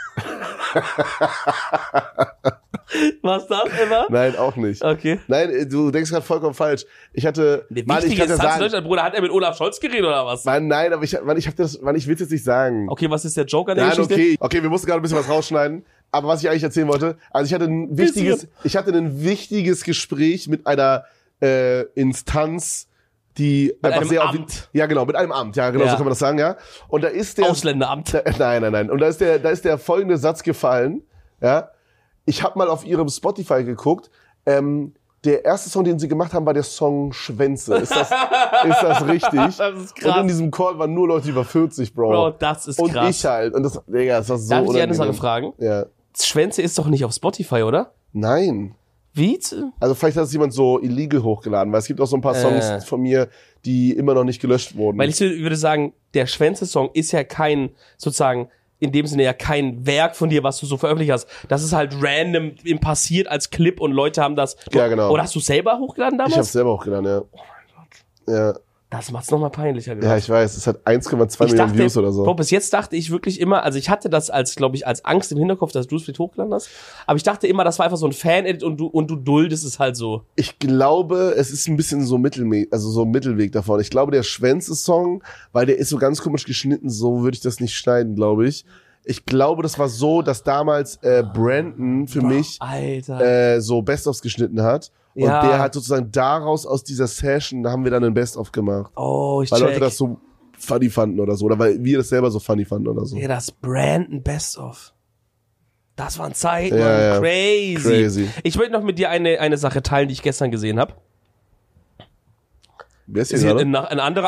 Was das, Emma? Nein, auch nicht. Okay. Nein, du denkst gerade vollkommen falsch. Ich hatte... Eine wichtige Instanz in Deutschland, Bruder, hat er mit Olaf Scholz geredet oder was? Nein, aber ich will es jetzt nicht sagen. Okay, was ist der Joke an der Geschichte? Okay, wir mussten gerade ein bisschen was rausschneiden. Aber was ich eigentlich erzählen wollte, also ich hatte ein wichtiges Gespräch mit einer Instanz, die mit einfach einem sehr Amt. Ja, genau, mit einem Amt. Ja, genau, so kann man das sagen, ja. Und da ist der Ausländeramt. Nein. Und da ist der folgende Satz gefallen, ja. ich habe mal auf ihrem Spotify geguckt, der erste Song, den sie gemacht haben, war der Song Schwänze. Ist das richtig? Das ist krass. Und in diesem Call waren nur Leute über 40, Bro. Bro, das ist und krass. ich halt. Und das war so Darf ich unangenehm. dich eine Sache fragen? Ja. Schwänze ist doch nicht auf Spotify, oder? Nein. Wie? Also vielleicht hat es jemand so illegal hochgeladen, weil es gibt auch so ein paar Songs von mir, die immer noch nicht gelöscht wurden. Weil ich würde sagen, der Schwänze-Song ist ja kein, sozusagen, in dem Sinne ja kein Werk von dir, was du so veröffentlicht hast. Das ist halt random passiert als Clip und Leute haben das... Ja, genau. Oder hast du selber hochgeladen damals? Ich hab's selber hochgeladen, ja. Oh mein Gott. Ja. Das macht's nochmal peinlicher. Ja, ich weiß. Es hat 1,2 Millionen Views oder so. Bro, bis jetzt dachte ich wirklich immer, also ich hatte das als, glaube ich, als Angst im Hinterkopf, dass du es vielleicht hochgeladen hast. Aber ich dachte immer, das war einfach so ein Fan-Edit und du duldest es halt so. Ich glaube, es ist ein bisschen so so ein Mittelweg davon. Ich glaube, der Schwänze-Song, weil der ist so ganz komisch geschnitten, so würde ich das nicht schneiden, glaube ich. Ich glaube, das war so, dass damals Brandon für mich Alter. so Best-ofs geschnitten hat. Und Ja. der hat sozusagen daraus, aus dieser Session, da haben wir dann ein Best-of gemacht. Oh, ich Weil check. Leute das so funny fanden oder so. Oder weil wir das selber so funny fanden oder so. Ja, das Brandon Best-of. Das waren Zeiten, Ja, Mann. ja. Crazy. Ich möchte noch mit dir eine Sache teilen, die ich gestern gesehen habe. Wer ist hier Ist hier gerade? ein anderer...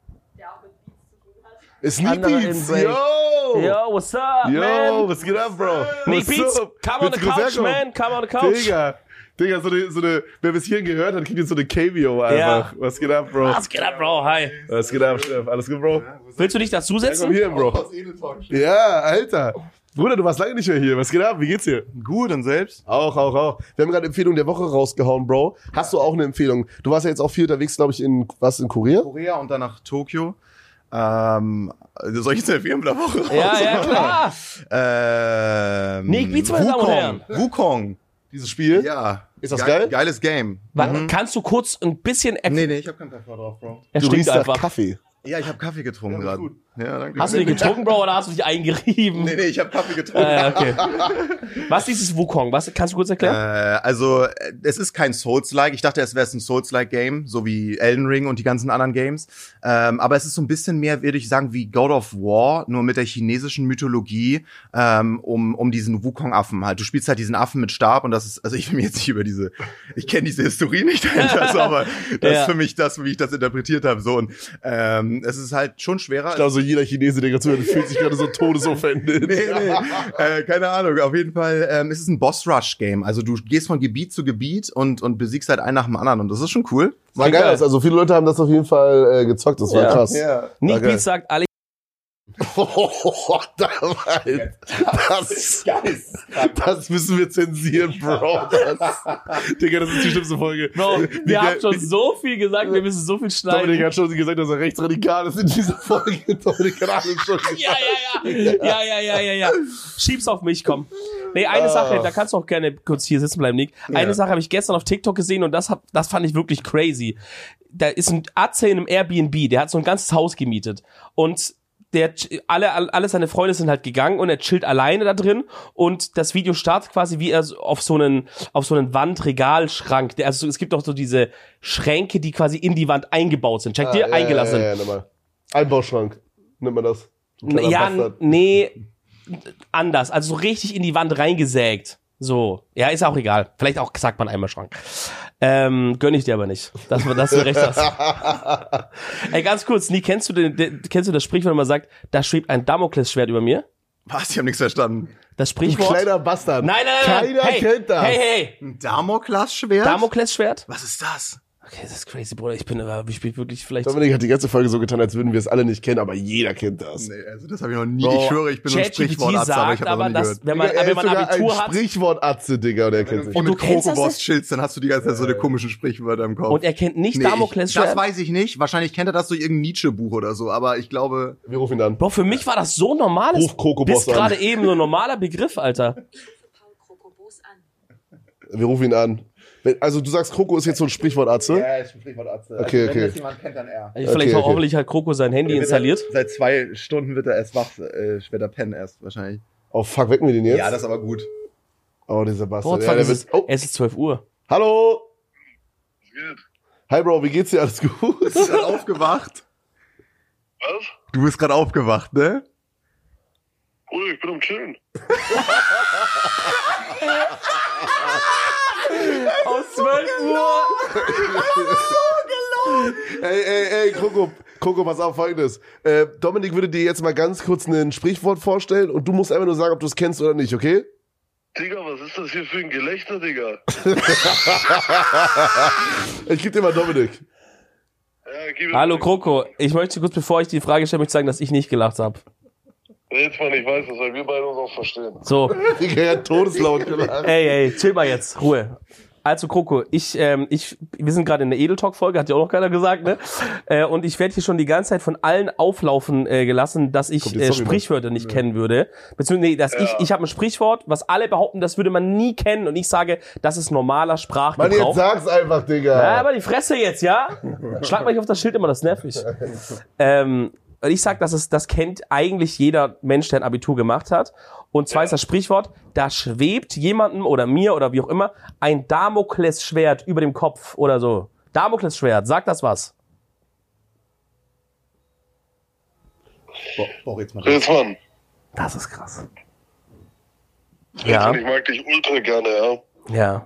Sneak anderer Beats, Inbreak. yo! Yo, what's up, Yo, man? was geht ab, Bro? Sneak What's Beats, up? come on the Willst du kurz couch, herkommen? man. Come on the couch. Digga, so eine, wer bis hierhin gehört hat, kriegt jetzt so eine Cameo einfach. Ja. Was geht ab, Bro? Was geht ab, Bro? Hi. Was geht ab, Chef? Alles gut, Bro? Willst du dich Ja, dazusetzen? komm hier, Bro. Ja, Alter. Bruder, du warst lange nicht mehr hier. Was geht ab? Wie geht's dir? Gut, und selbst? Auch. Wir haben gerade Empfehlung der Woche rausgehauen, Bro. Hast du auch eine Empfehlung? Du warst ja jetzt auch viel unterwegs, glaube ich, in Korea? Korea und dann nach Tokio. Soll ich jetzt eine Empfehlung der Woche Ja, klar. Sneak Beats, meine Damen und Herren. Wukong. Dieses Spiel? Ja. Ist das geil? Geiles Game. Kannst du kurz ein bisschen Nee, ich hab keinen Pfeffer drauf, Bro. Er Du stinkt riechst nach einfach. Kaffee. Ja, ich hab Kaffee getrunken gerade. Ja, danke. Hast du den getrunken, Bro, oder hast du dich eingerieben? Nee, ich hab Kaffee getrunken. Okay. Was ist dieses Wukong? Kannst du kurz erklären? Also, es ist kein Souls-like. Ich dachte, es wäre ein Souls-like-Game, so wie Elden Ring und die ganzen anderen Games. Aber es ist so ein bisschen mehr, würde ich sagen, wie God of War, nur mit der chinesischen Mythologie, um diesen Wukong-Affen halt. Du spielst halt diesen Affen mit Stab und das ist, also ich will mir jetzt nicht über ich kenne diese Historie nicht dahinter, so, aber das Ja. ist für mich das, wie ich das interpretiert habe. So, und es ist halt schon schwerer. Ich glaube, so jeder Chinese, der gerade zuhört, fühlt sich gerade so todesoffended. Keine Ahnung, auf jeden Fall es ist ein Boss-Rush-Game. Also du gehst von Gebiet zu Gebiet und besiegst halt einen nach dem anderen und das ist schon cool. War geil. Also viele Leute haben das auf jeden Fall gezockt. Das war Ja. krass. Ja. Nick geil. Beats sagt, alle Das müssen wir zensieren, Bro. Digga, das ist die schlimmste Folge. Bro, wir Digga, haben schon so viel gesagt, wir müssen so viel schneiden. Dominik hat schon gesagt, dass er rechtsradikal ist in dieser Folge. Dominik hat alles schon gesagt. Ja. Schieb's auf mich, komm. Nee, eine Sache, da kannst du auch gerne kurz hier sitzen bleiben, Nick. Eine Sache habe ich gestern auf TikTok gesehen und das fand ich wirklich crazy. Da ist ein Atze in einem Airbnb, der hat so ein ganzes Haus gemietet und alle seine Freunde sind halt gegangen und er chillt alleine da drin und das Video startet quasi wie er so auf so einen Wandregalschrank. Also es gibt auch so diese Schränke, die quasi in die Wand eingebaut sind. Checkt ihr? Eingelassen. Ja, nimm mal. Einbauschrank. Nimm mal das. Du kleiner Ja, Bastard. nee, anders. Also so richtig in die Wand reingesägt. So. Ja, ist auch egal. Vielleicht auch sagt man einmal Schrank. Gönn ich dir aber nicht, dass du recht hast. Ey, ganz kurz, Nie, kennst du das Sprichwort, wenn man sagt, da schwebt ein Damoklesschwert über mir? Was? Ich habe nichts verstanden. Das Du Sprichwort? kleiner Bastard. Nein. Keiner hey, kennt das. Hey. Ein Damoklesschwert? Damoklesschwert? Was ist das? Okay, das ist crazy, Bruder. Ich bin wirklich vielleicht... Dominik hat die ganze Folge so getan, als würden wir es alle nicht kennen, aber jeder kennt das. Nee, also das habe ich noch nie. Bro, Ich schwöre, ich bin so ein ChatGPT Sprichwortarzt, aber ich sagt habe aber, das noch nie dass, gehört. wenn man Digga, er ist Abitur sogar ein hat Sprichwortatze, Digga, und er kennt sich. Und du mit kennst das Krokoboss chillst, dann hast du die ganze Zeit so eine komischen Sprichwörter im Kopf. und er kennt nicht Nee, Damoklesschwert. das weiß ich nicht. Wahrscheinlich kennt er das durch irgendein Nietzsche-Buch oder so, aber ich glaube... Wir rufen ihn an. Bro, für mich war das so normales. Ruf Krokoboss bis gerade an. eben so ein normaler Begriff, Alter. Paul Krokobos an. Wir rufen ihn an. Also du sagst, Kroko ist jetzt so ein Sprichwortatze? Ja, ist ein Sprichwortarzt. Okay, okay. Wenn das jemand kennt, dann er. Vielleicht okay. hoffentlich hat Kroko sein Handy installiert. Seit 2 Stunden wird er erst wach, wird er pennen erst wahrscheinlich. Oh fuck, wecken wir den jetzt? Ja, das ist aber gut. Oh, dieser Bastard. Boah, Ja, der es, ist, wird, oh, es ist 12 Uhr. hallo! Hi Bro, wie geht's dir? Alles gut? Du bist gerade aufgewacht. Was? Du bist gerade aufgewacht, ne? Bruder, ich bin am Chillen. Aus 12 Uhr. Ey, Kroko, pass auf, Folgendes. Dominik würde dir jetzt mal ganz kurz ein Sprichwort vorstellen und du musst einfach nur sagen, ob du es kennst oder nicht, okay? Digga, was ist das hier für ein Gelächter, Digga? Ich geb dir mal Dominik. Ja, gib es Hallo mir. Kroko, ich möchte kurz, bevor ich die Frage stelle, möchte sagen, dass ich nicht gelacht habe. Jetzt mal nicht weiß das, weil wir beide uns auch verstehen. So, Digga, er hat todeslaut gelacht. ey, chill mal jetzt, Ruhe. Also Kroko, wir sind gerade in der Edeltalk-Folge, hat ja auch noch keiner gesagt, ne? Und ich werde hier schon die ganze Zeit von allen auflaufen gelassen, dass ich Kommt jetzt doch Sprichwörter nicht kennen würde. Beziehungsweise, dass ich habe ein Sprichwort, was alle behaupten, das würde man nie kennen. Und ich sage, das ist normaler Mann, Sprachgebrauch. jetzt sag's einfach, Digga. Ja, aber die Fresse jetzt, ja? Schlag mal nicht auf das Schild immer, das ist nervig. Und ich sag, das kennt eigentlich jeder Mensch, der ein Abitur gemacht hat. Und zwar ist das Sprichwort, da schwebt jemandem oder mir oder wie auch immer ein Damoklesschwert über dem Kopf oder so. Damoklesschwert, sagt das was? Boah, jetzt mal. Mann, Das ist krass. Ja, Rizwan, ich mag dich ultra gerne, ja. ja.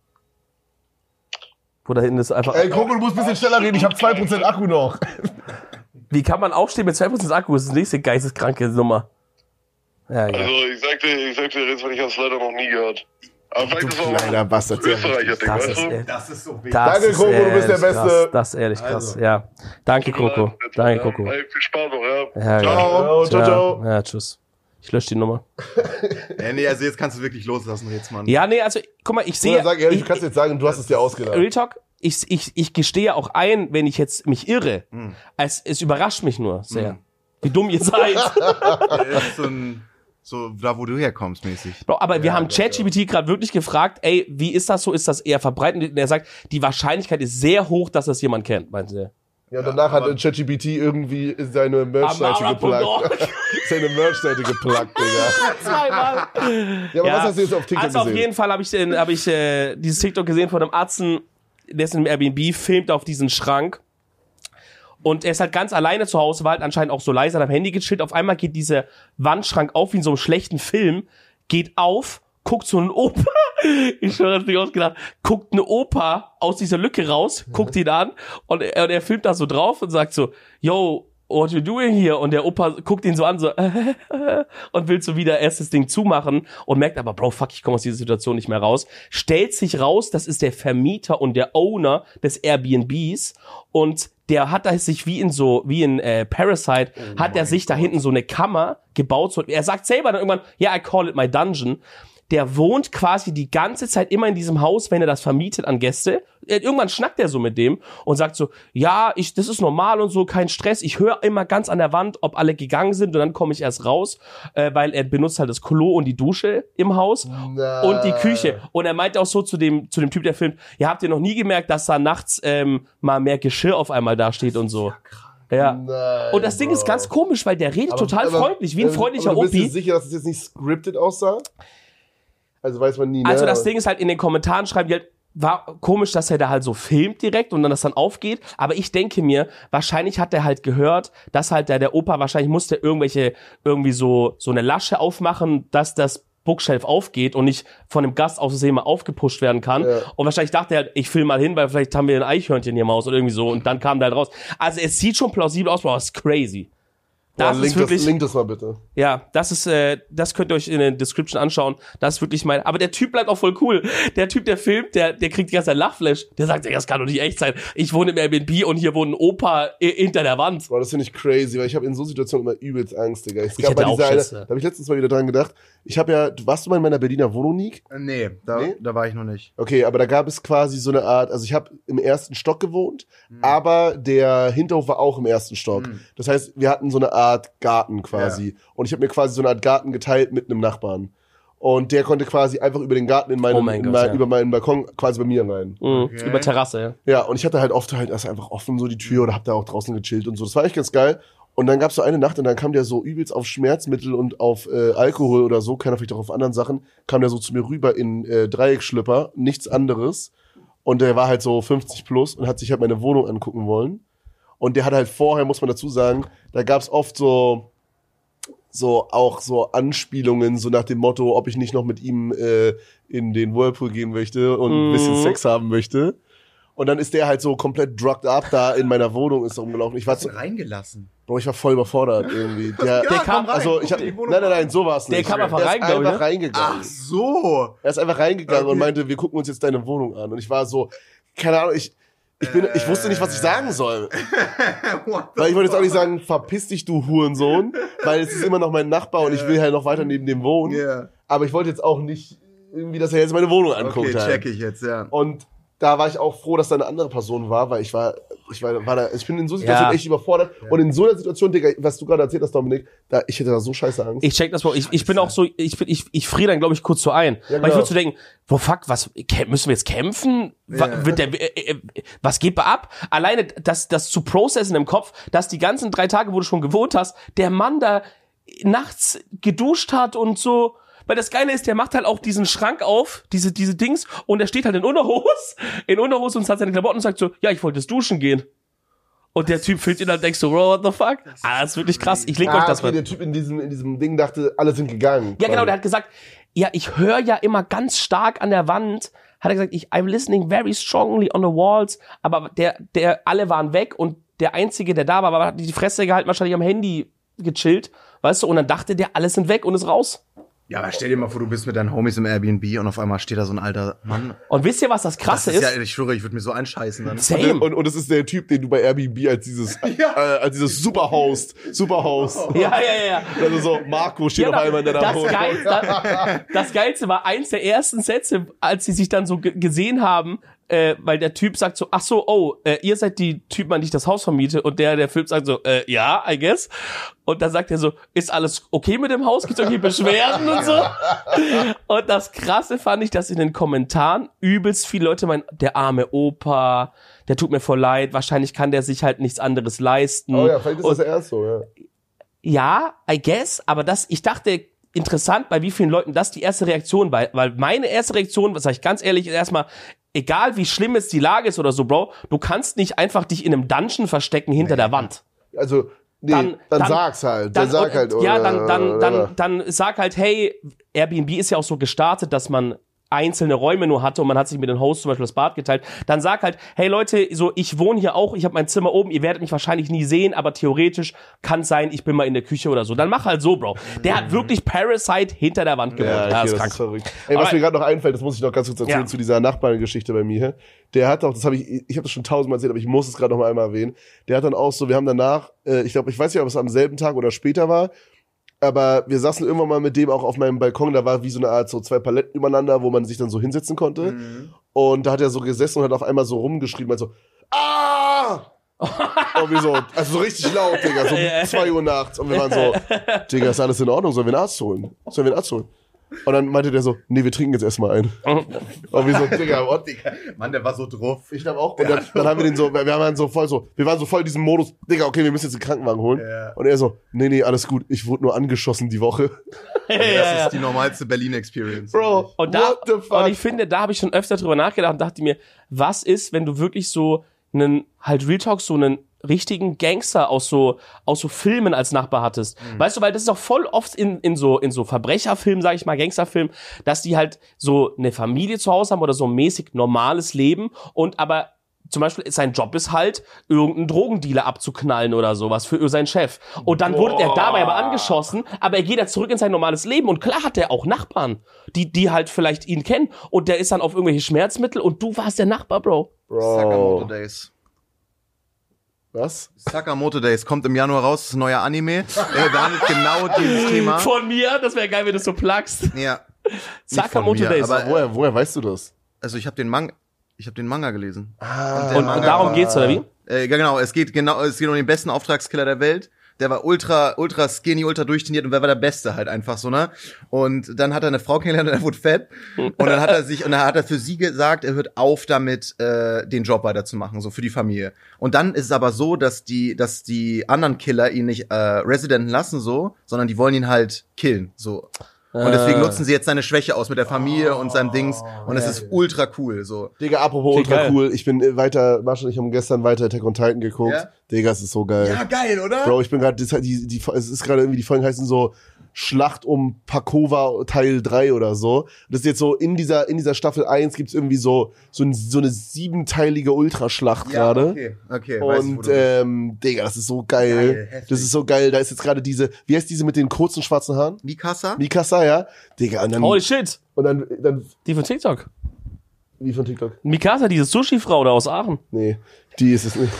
Wo da hinten ist einfach... Ey, Kroko, du musst ein bisschen schneller reden, ich hab 2% Akku noch. Wie kann man aufstehen mit 2% Akku? Das ist die nächste geisteskranke Nummer. Ja, ja. Also, ich sag dir, Rizwan, ich hab's leider noch nie gehört. Aber vielleicht ist es auch Kleiner Bastard. Österreicher-Ding, Das weißt ist, du? Das ist so wichtig. Danke, Kroko, du bist der ehrlich krass. Beste. Das ist ehrlich krass, Also. ja. Danke, Kroko. Danke, Kroko. Hey, viel Spaß noch, ja. Ja, Ciao, ciao, ciao. Ja, tschüss. Ich lösche die Nummer. Nee, also jetzt kannst du wirklich loslassen, Ritzmann. Ja, nee, also, guck mal, ich sehe... Oder sag ehrlich, du kannst jetzt sagen, du hast es dir ausgedacht. Real Talk, ich gestehe auch ein, wenn ich jetzt mich irre. Es überrascht mich nur sehr. Wie dumm ihr seid. Das ist so da, wo du herkommst, mäßig. Bro, aber wir haben ChatGPT gerade wirklich gefragt, ey, wie ist das so? Ist das eher verbreitet? Und er sagt, die Wahrscheinlichkeit ist sehr hoch, dass das jemand kennt, meinte der. Ja, danach hat ChatGPT irgendwie seine Merch-Seite Amara.org. geplagt. Seine Merch-Seite geplagt, Digga. Zweimal. Ja, aber was hast du jetzt auf TikTok Also auf gesehen? jeden Fall habe ich dieses TikTok gesehen von einem Atzen, der ist in einem Airbnb, filmt auf diesen Schrank. Und er ist halt ganz alleine zu Hause, war halt anscheinend auch so leise, hat am Handy gechillt. Auf einmal geht dieser Wandschrank auf wie in so einem schlechten Film, geht auf, guckt so ein Opa, ich schwöre, das nicht ausgedacht, guckt eine Opa aus dieser Lücke raus, guckt ihn an und er filmt da so drauf und sagt so, yo, what you doing here? Und der Opa guckt ihn so an, so und will so wieder erst das Ding zumachen und merkt aber, Bro, fuck, ich komme aus dieser Situation nicht mehr raus. Stellt sich raus, das ist der Vermieter und der Owner des Airbnbs und der hat da sich wie in Parasite, hat er sich da hinten so eine Kammer gebaut. So, er sagt selber dann irgendwann, ja, I call it my dungeon. Der wohnt quasi die ganze Zeit immer in diesem Haus, wenn er das vermietet an Gäste. Irgendwann schnackt er so mit dem und sagt so, ja, das ist normal und so, kein Stress. Ich höre immer ganz an der Wand, ob alle gegangen sind und dann komme ich erst raus, weil er benutzt halt das Klo und die Dusche im Haus und die Küche. Und er meinte auch so zu dem Typ, der filmt, ja, habt ihr noch nie gemerkt, dass da nachts mal mehr Geschirr auf einmal da steht und so. Ja. Nein, Und das Ding ist ganz komisch, weil der redet total freundlich, wie ein freundlicher aber du bist dir Opi. sicher, dass es jetzt nicht scripted aussah? Also weiß man nie, ne? Also das Ding ist halt, in den Kommentaren schreiben die halt, war komisch, dass er da halt so filmt direkt und dann das dann aufgeht. Aber ich denke mir, wahrscheinlich hat er halt gehört, dass halt der Opa, wahrscheinlich musste irgendwie so eine Lasche aufmachen, dass das Bookshelf aufgeht und nicht von dem Gast aus Versehen mal aufgepusht werden kann. Ja. Und wahrscheinlich dachte er halt, ich film mal hin, weil vielleicht haben wir ein Eichhörnchen hier im Haus oder irgendwie so. Und dann kam der halt raus. Also es sieht schon plausibel aus, aber es ist crazy. Das ist wirklich, link das mal bitte. Ja, das könnt ihr euch in der Description anschauen. Das ist wirklich aber der Typ bleibt auch voll cool. Der Typ, der filmt, der kriegt die ganze Zeit Lachflash. Der sagt, das kann doch nicht echt sein. Ich wohne im Airbnb und hier wohnt ein Opa hinter der Wand. Boah, das finde ich crazy, weil ich habe in so Situationen immer übelst Angst, Digga. Ich hätte auch Schiss, da habe ich letztens mal wieder dran gedacht. Warst du mal in meiner Berliner Wohnung, Nick? Nee, da war ich noch nicht. Okay, aber da gab es quasi so eine Art, also ich habe im ersten Stock gewohnt, aber der Hinterhof war auch im ersten Stock. Das heißt, wir hatten so eine Art Garten quasi. Ja. Und ich habe mir quasi so eine Art Garten geteilt mit einem Nachbarn. Und der konnte quasi einfach über den Garten über meinen Balkon quasi bei mir rein. Okay. Über Terrasse, ja. Ja, und ich hatte halt oft halt erst einfach offen so die Tür oder hab da auch draußen gechillt und so. Das war echt ganz geil. Und dann gab's so eine Nacht und dann kam der so übelst auf Schmerzmittel und auf Alkohol oder so, keiner vielleicht auch auf anderen Sachen, kam der so zu mir rüber in Dreieckschlüpper, nichts anderes. Und der war halt so 50 plus und hat sich halt meine Wohnung angucken wollen. Und der hat halt vorher, muss man dazu sagen, da gab's oft so so auch so Anspielungen, so nach dem Motto, ob ich nicht noch mit ihm in den Whirlpool gehen möchte und ein bisschen Sex haben möchte. Und dann ist der halt so komplett drugged up da in meiner Wohnung ist rumgelaufen. Ich war so reingelassen. Bro, ich war voll überfordert irgendwie. Der kam rein, also ich hab, nein, so war's nicht. Der kam einfach rein, er ist glaub ich, einfach ne? reingegangen. Ach so. Er ist einfach reingegangen Okay. und meinte, wir gucken uns jetzt deine Wohnung an. Und ich war so, keine Ahnung, ich wusste nicht, was ich sagen soll. Weil ich wollte jetzt auch nicht sagen, verpiss dich, du Hurensohn, weil es ist immer noch mein Nachbar und ich will halt noch weiter neben dem wohnen. Yeah. Aber ich wollte jetzt auch nicht irgendwie, dass er jetzt meine Wohnung anguckt. Okay, halt. check ich jetzt, ja. Und da war ich auch froh, dass da eine andere Person war, weil ich bin in so einer Situation echt überfordert. Und in so einer Situation, Digga, was du gerade erzählt hast, Dominik, ich hätte da so scheiße Angst. Ich check das mal. Ich bin auch so, ich friere dann, glaube ich, kurz so ein. Ja, Weil ich genau. würde so denken, müssen wir jetzt kämpfen? Was geht da ab? Alleine das zu processen im Kopf, dass die ganzen 3 Tage, wo du schon gewohnt hast, der Mann da nachts geduscht hat und so. Weil das Geile ist, der macht halt auch diesen Schrank auf, diese Dings, und der steht halt in Unterhose und hat seine Klamotten und sagt so, ja, ich wollte jetzt duschen gehen. Und der Typ filmt ihn dann, denkst du, bro, what the fuck? Das ist wirklich krass. Ich link euch das mal. Der Typ in diesem Ding dachte, alle sind gegangen. Ja, genau, der hat gesagt, ja, ich höre ja immer ganz stark an der Wand, hat er gesagt, I'm listening very strongly on the walls, aber alle waren weg und der Einzige, der da war, hat die Fresse gehalten, wahrscheinlich am Handy gechillt, weißt du, und dann dachte der, alle sind weg und ist raus. Ja, aber stell dir mal vor, du bist mit deinen Homies im Airbnb und auf einmal steht da so ein alter Mann. Und wisst ihr, was das Krasse ist? Ja, ich schwöre, ich würde mir so einscheißen dann. Same. Und das ist der Typ, den du bei Airbnb als dieses Superhost. Ja. Also so, Marco steht auf einmal in deiner Wohnung. Das Geilste war eins der ersten Sätze, als sie sich dann so gesehen haben, weil der Typ sagt so, ach so, ihr seid die Typen, an die ich das Haus vermiete, und der Philipp sagt so, ja, I guess. Und dann sagt er so, ist alles okay mit dem Haus? Gibt's irgendwie Beschwerden und so? Und das Krasse fand ich, dass in den Kommentaren übelst viele Leute meinen, der arme Opa, der tut mir voll leid, wahrscheinlich kann der sich halt nichts anderes leisten. Oh ja, vielleicht ist das erst so, ja. Ja, I guess, aber ich dachte, interessant, bei wie vielen Leuten das die erste Reaktion war, weil meine erste Reaktion, was sag ich ganz ehrlich, ist erstmal, egal wie schlimm jetzt die Lage ist oder so, Bro, du kannst nicht einfach dich in einem Dungeon verstecken hinter der Wand. Also, nee, dann sag's halt. Dann sag halt. Ja, dann sag halt, hey, Airbnb ist ja auch so gestartet, dass man einzelne Räume nur hatte und man hat sich mit den Hosts zum Beispiel das Bad geteilt, dann sag halt, hey Leute, so ich wohne hier auch, ich habe mein Zimmer oben, ihr werdet mich wahrscheinlich nie sehen, aber theoretisch kann es sein, ich bin mal in der Küche oder so. Dann mach halt so, Bro. Der hat wirklich Parasite hinter der Wand gewohnt. Ja, okay, das ist verrückt. Ey, was mir gerade noch einfällt, das muss ich noch ganz kurz erzählen zu dieser Nachbargeschichte bei mir. Der hat auch, ich habe das schon 1000-mal erzählt, aber ich muss es gerade noch mal einmal erwähnen. Der hat dann auch so, wir haben danach, ich weiß nicht, ob es am selben Tag oder später war, aber wir saßen irgendwann mal mit dem auch auf meinem Balkon, da war wie so eine Art so 2 Paletten übereinander, wo man sich dann so hinsetzen konnte. Und da hat er so gesessen und hat auf einmal so rumgeschrien, meint so, ah! Und wir so, also so richtig laut, Digga, so 2 Uhr nachts. Und wir waren so, Digga, ist alles in Ordnung, sollen wir einen Arzt holen? Und dann meinte der so, nee, wir trinken jetzt erstmal einen. Und wir so, Digga, what, Digga? Mann, der war so drauf. Ich glaube auch. Und dann haben wir den so, wir waren so voll in diesem Modus, Digga, okay, wir müssen jetzt einen Krankenwagen holen. Ja. Und er so, nee, alles gut, ich wurde nur angeschossen die Woche. Das ist die normalste Berlin-Experience. Bro, Und what the fuck? Und ich finde, da habe ich schon öfter drüber nachgedacht und dachte mir, was ist, wenn du wirklich so einen, halt Real Talk, so einen richtigen Gangster aus so Filmen als Nachbar hattest. Weißt du, weil das ist auch voll oft in so Verbrecherfilmen, sag ich mal, Gangsterfilmen, dass die halt so eine Familie zu Hause haben oder so ein mäßig normales Leben und aber zum Beispiel sein Job ist halt, irgendeinen Drogendealer abzuknallen oder sowas für seinen Chef. Und dann wurde er dabei aber angeschossen, aber er geht ja zurück in sein normales Leben und klar hat er auch Nachbarn, die halt vielleicht ihn kennen und der ist dann auf irgendwelche Schmerzmittel und du warst der Nachbar, Bro. Sakamoto Days. Was? Sakamoto Days kommt im Januar raus, das ist ein neuer Anime. Er behandelt genau dieses Thema. Von mir, das wäre geil, wenn du es so plugst. Ja. Sakamoto Days. Aber Woher weißt du das? also ich habe den Manga gelesen. Und darum geht's, oder wie? Genau, es geht um den besten Auftragskiller der Welt. Der war ultra skinny, ultra durchtrainiert und wer war der Beste halt einfach so, ne? Und dann hat er eine Frau kennengelernt und er wurde fett. Und dann hat er für sie gesagt, er hört auf damit, den Job weiterzumachen, so für die Familie. Und dann ist es aber so, dass die anderen Killer ihn nicht residenten lassen so, sondern die wollen ihn halt killen, so. Und deswegen nutzen sie jetzt seine Schwäche aus mit der Familie und seinem Dings. Und es ist ultra cool, so. Digga, apropos Okay, ultra geil. cool. Ich bin weiter, Marsch und ich haben gestern weiter Attack on Titan geguckt. Ja? Digga, es ist so geil. Ja, geil, oder? Bro, ich bin gerade, es ist gerade irgendwie, die Folgen heißen so Schlacht um Pakova Teil 3 oder so. Das ist jetzt so, in dieser Staffel 1 gibt's irgendwie so eine 7-teilige Ultraschlacht ja, gerade. okay. Weiß ich, wo Und, du bist. Digga, das ist so geil. Geil, heftig. Das ist so geil. Da ist jetzt gerade diese, wie heißt diese mit den kurzen schwarzen Haaren? Mikasa? Mikasa, ja? Digga, und dann, Holy shit. und dann, Die von TikTok. wie von TikTok? Mikasa, diese Sushi-Frau da aus Aachen. Nee, die ist es nicht.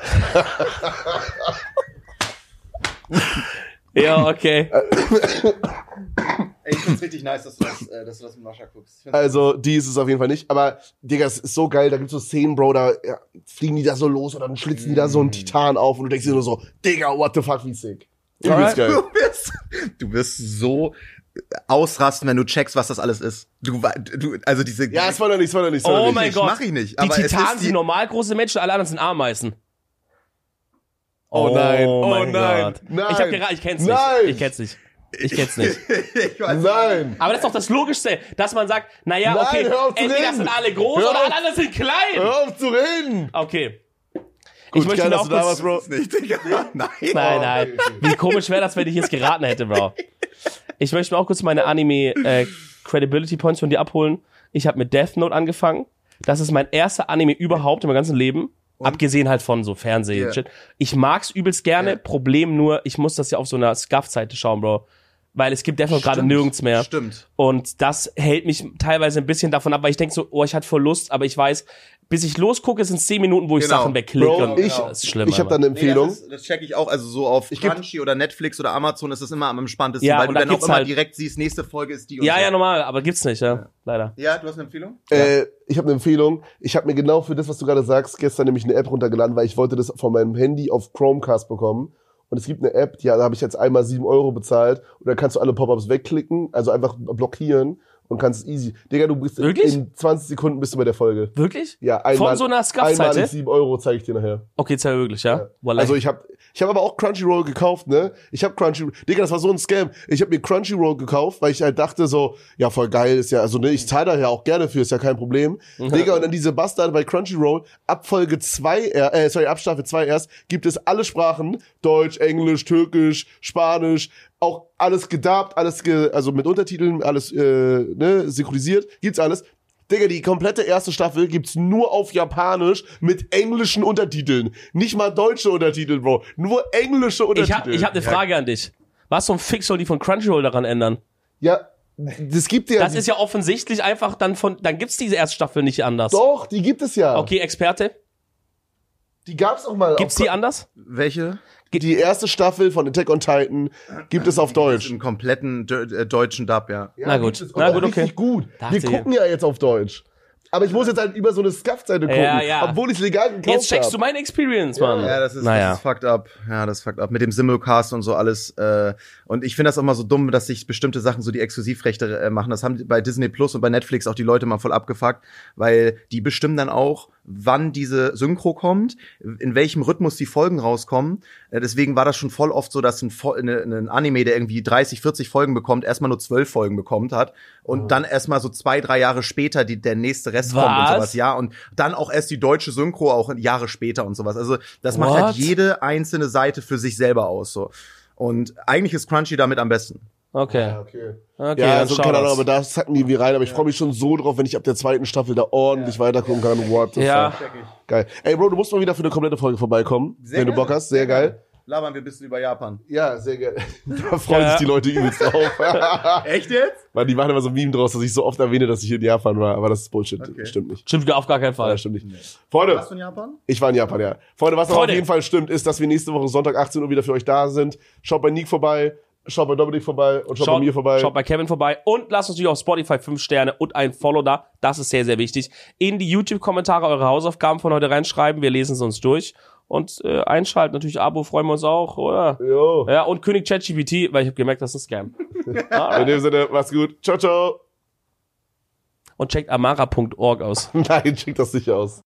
Ja, okay. Ey, ich find's richtig nice, dass du das mit Mascha guckst. Also, die ist es auf jeden Fall nicht. Aber, Digga, es ist so geil. Da gibt's so Szenen, Bro, da fliegen die da so los und dann schlitzen die da so einen Titan auf und du denkst dir nur so, Digga, what the fuck, wie sick. Übelst geil. Du wirst so ausrasten, wenn du checkst, was das alles ist. Also diese. Ja, es war noch nicht. Oh mein Gott. Mach ich nicht. Die Aber es Titanen ist sind normal große Menschen, alle anderen sind Ameisen. Oh nein, mein Gott. nein. Ich kenn's nicht. Nein. Ich kenn's nicht. Ich kenn's nicht. ich weiß Nein. Aber das ist doch das Logischste, dass man sagt, naja, Nein, okay, hör auf zu entweder reden. sind alle groß Hör oder auf. alle anderen sind klein. Hör auf zu reden. Okay. Gut, ich möchte geil, mir dass auch du da kurz, warst, Bro. nicht, Digga. Nein. Nein. Wie komisch wäre das, wenn ich jetzt geraten hätte, Bro. Ich möchte mir auch kurz meine Anime Credibility Points von dir abholen. Ich habe mit Death Note angefangen. Das ist mein erster Anime überhaupt in meinem ganzen Leben. Abgesehen halt von so Fernsehen. Yeah. Shit. Ich mag's übelst gerne. Yeah. Problem nur, ich muss das ja auf so einer Scuff-Seite schauen, Bro. Weil es gibt Death Note gerade nirgends mehr. Stimmt. Und das hält mich teilweise ein bisschen davon ab, weil ich denke so, oh, ich hatte voll Lust, aber ich weiß, bis ich losgucke, sind es 10 Minuten, wo ich Genau. Sachen wegklicke. Bro, und ich das ist schlimm. habe da eine Empfehlung. Das check ich auch. Also so auf geb- Crunchy oder Netflix oder Amazon ist das immer am entspanntesten, Ja, weil und du da dann auch gibt's immer halt- direkt siehst, nächste Folge ist die und ja, so. ja, normal, aber gibt's nicht, ja. Leider. Ja, du hast eine Empfehlung? Ich habe eine Empfehlung. Ich habe mir genau für das, was du gerade sagst, gestern nämlich eine App runtergeladen, weil ich wollte das von meinem Handy auf Chromecast bekommen. Und es gibt eine App, da habe ich jetzt einmal 7 € bezahlt. Und dann kannst du alle Pop-ups wegklicken, also einfach blockieren und kannst es easy. Digga, du bist Wirklich? in 20 Sekunden bist du bei der Folge. Wirklich? Ja, einmal. Von so einer Einmalig Scuff-Seite? 7 € zeige ich dir nachher. Okay, zeig wirklich, ja? Wallah. Also ich habe aber auch Crunchyroll gekauft, ne? Ich habe Crunchyroll. Digga, das war so ein Scam. Ich habe mir Crunchyroll gekauft, weil ich halt dachte so, ja, voll geil, ist ja, also ne, ich zahle da ja auch gerne für, ist ja kein Problem. Digga, und dann diese Bastarde bei Crunchyroll, ab Staffel 2 erst, gibt es alle Sprachen, Deutsch, Englisch, Türkisch, Spanisch, auch alles gedubbt, also mit Untertiteln, alles synchronisiert, gibt's alles. Digga, die komplette erste Staffel gibt's nur auf Japanisch mit englischen Untertiteln. Nicht mal deutsche Untertitel, Bro. Nur englische Untertitel. ich hab eine Frage an dich. Was zum Fix soll die von Crunchyroll daran ändern? Ja, das gibt ja. Das ist ja offensichtlich einfach dann gibt's diese erste Staffel nicht anders. Doch, die gibt es ja. Okay, Experte. Die gab's auch mal. Gibt's die anders? Welche? Die erste Staffel von Attack on Titan gibt es auf Deutsch. Im kompletten deutschen Dub, ja. Ja, Na gut. gibt es. Na Und gut, auch okay. richtig gut. Dachte Wir gucken ja jetzt auf Deutsch. Aber ich muss jetzt halt über so eine Scuff-Seite gucken, Ja. obwohl ich es legal gekauft Jetzt checkst du habe. meine Experience, Mann. Ja, das ist naja. fucked up. Ja, das ist fucked up. Mit dem Simulcast und so alles. Und ich finde das auch mal so dumm, dass sich bestimmte Sachen so die Exklusivrechte machen. Das haben bei Disney Plus und bei Netflix auch die Leute mal voll abgefuckt, weil die bestimmen dann auch, wann diese Synchro kommt, in welchem Rhythmus die Folgen rauskommen. Deswegen war das schon voll oft so, dass ein Anime, der irgendwie 30, 40 Folgen bekommt, erstmal nur 12 Folgen bekommt hat und dann erstmal so 2-3 Jahre später der nächste Rest kommt und sowas. Ja, und dann auch erst die deutsche Synchro auch Jahre später und sowas. Also das macht What? halt jede einzelne Seite für sich selber aus, so. Und eigentlich ist Crunchy damit am besten. Okay. Okay. Okay, Ja, dann also schau keine Ahnung, das. aber da zacken die wie rein. Aber ich freue mich schon so drauf, wenn ich ab der 2. Staffel da ordentlich weitergucken kann. What the Ja. fuck. Geil. Ey, Bro, du musst mal wieder für eine komplette Folge vorbeikommen, Sehr wenn du gerne. Bock hast. Sehr geil. Labern wir ein bisschen über Japan. Ja, sehr geil. Da freuen Ja. sich die Leute übelst drauf. Echt jetzt? Weil die machen immer so ein Meme draus, dass ich so oft erwähne, dass ich in Japan war. Aber das ist Bullshit. Okay. Stimmt nicht. Stimmt auf gar keinen Fall. Ja, stimmt nicht. Freunde, Warst du in Japan? ich war in Japan, ja. Freunde, was noch Freunde. auf jeden Fall stimmt, ist, dass wir nächste Woche Sonntag 18 Uhr wieder für euch da sind. Schaut bei Nick vorbei, schaut bei Dominik vorbei und schaut bei mir vorbei. Schaut bei Kevin vorbei und lasst uns natürlich auf Spotify 5 Sterne und ein Follow da. Das ist sehr, sehr wichtig. In die YouTube-Kommentare eure Hausaufgaben von heute reinschreiben. Wir lesen es uns durch. Und einschalten, natürlich Abo, freuen wir uns auch, oder? Jo. Ja, und König ChatGPT, weil ich habe gemerkt, das ist ein Scam. In dem Sinne, macht's gut. Ciao, ciao. Und checkt amara.org aus. Nein, schickt das nicht aus.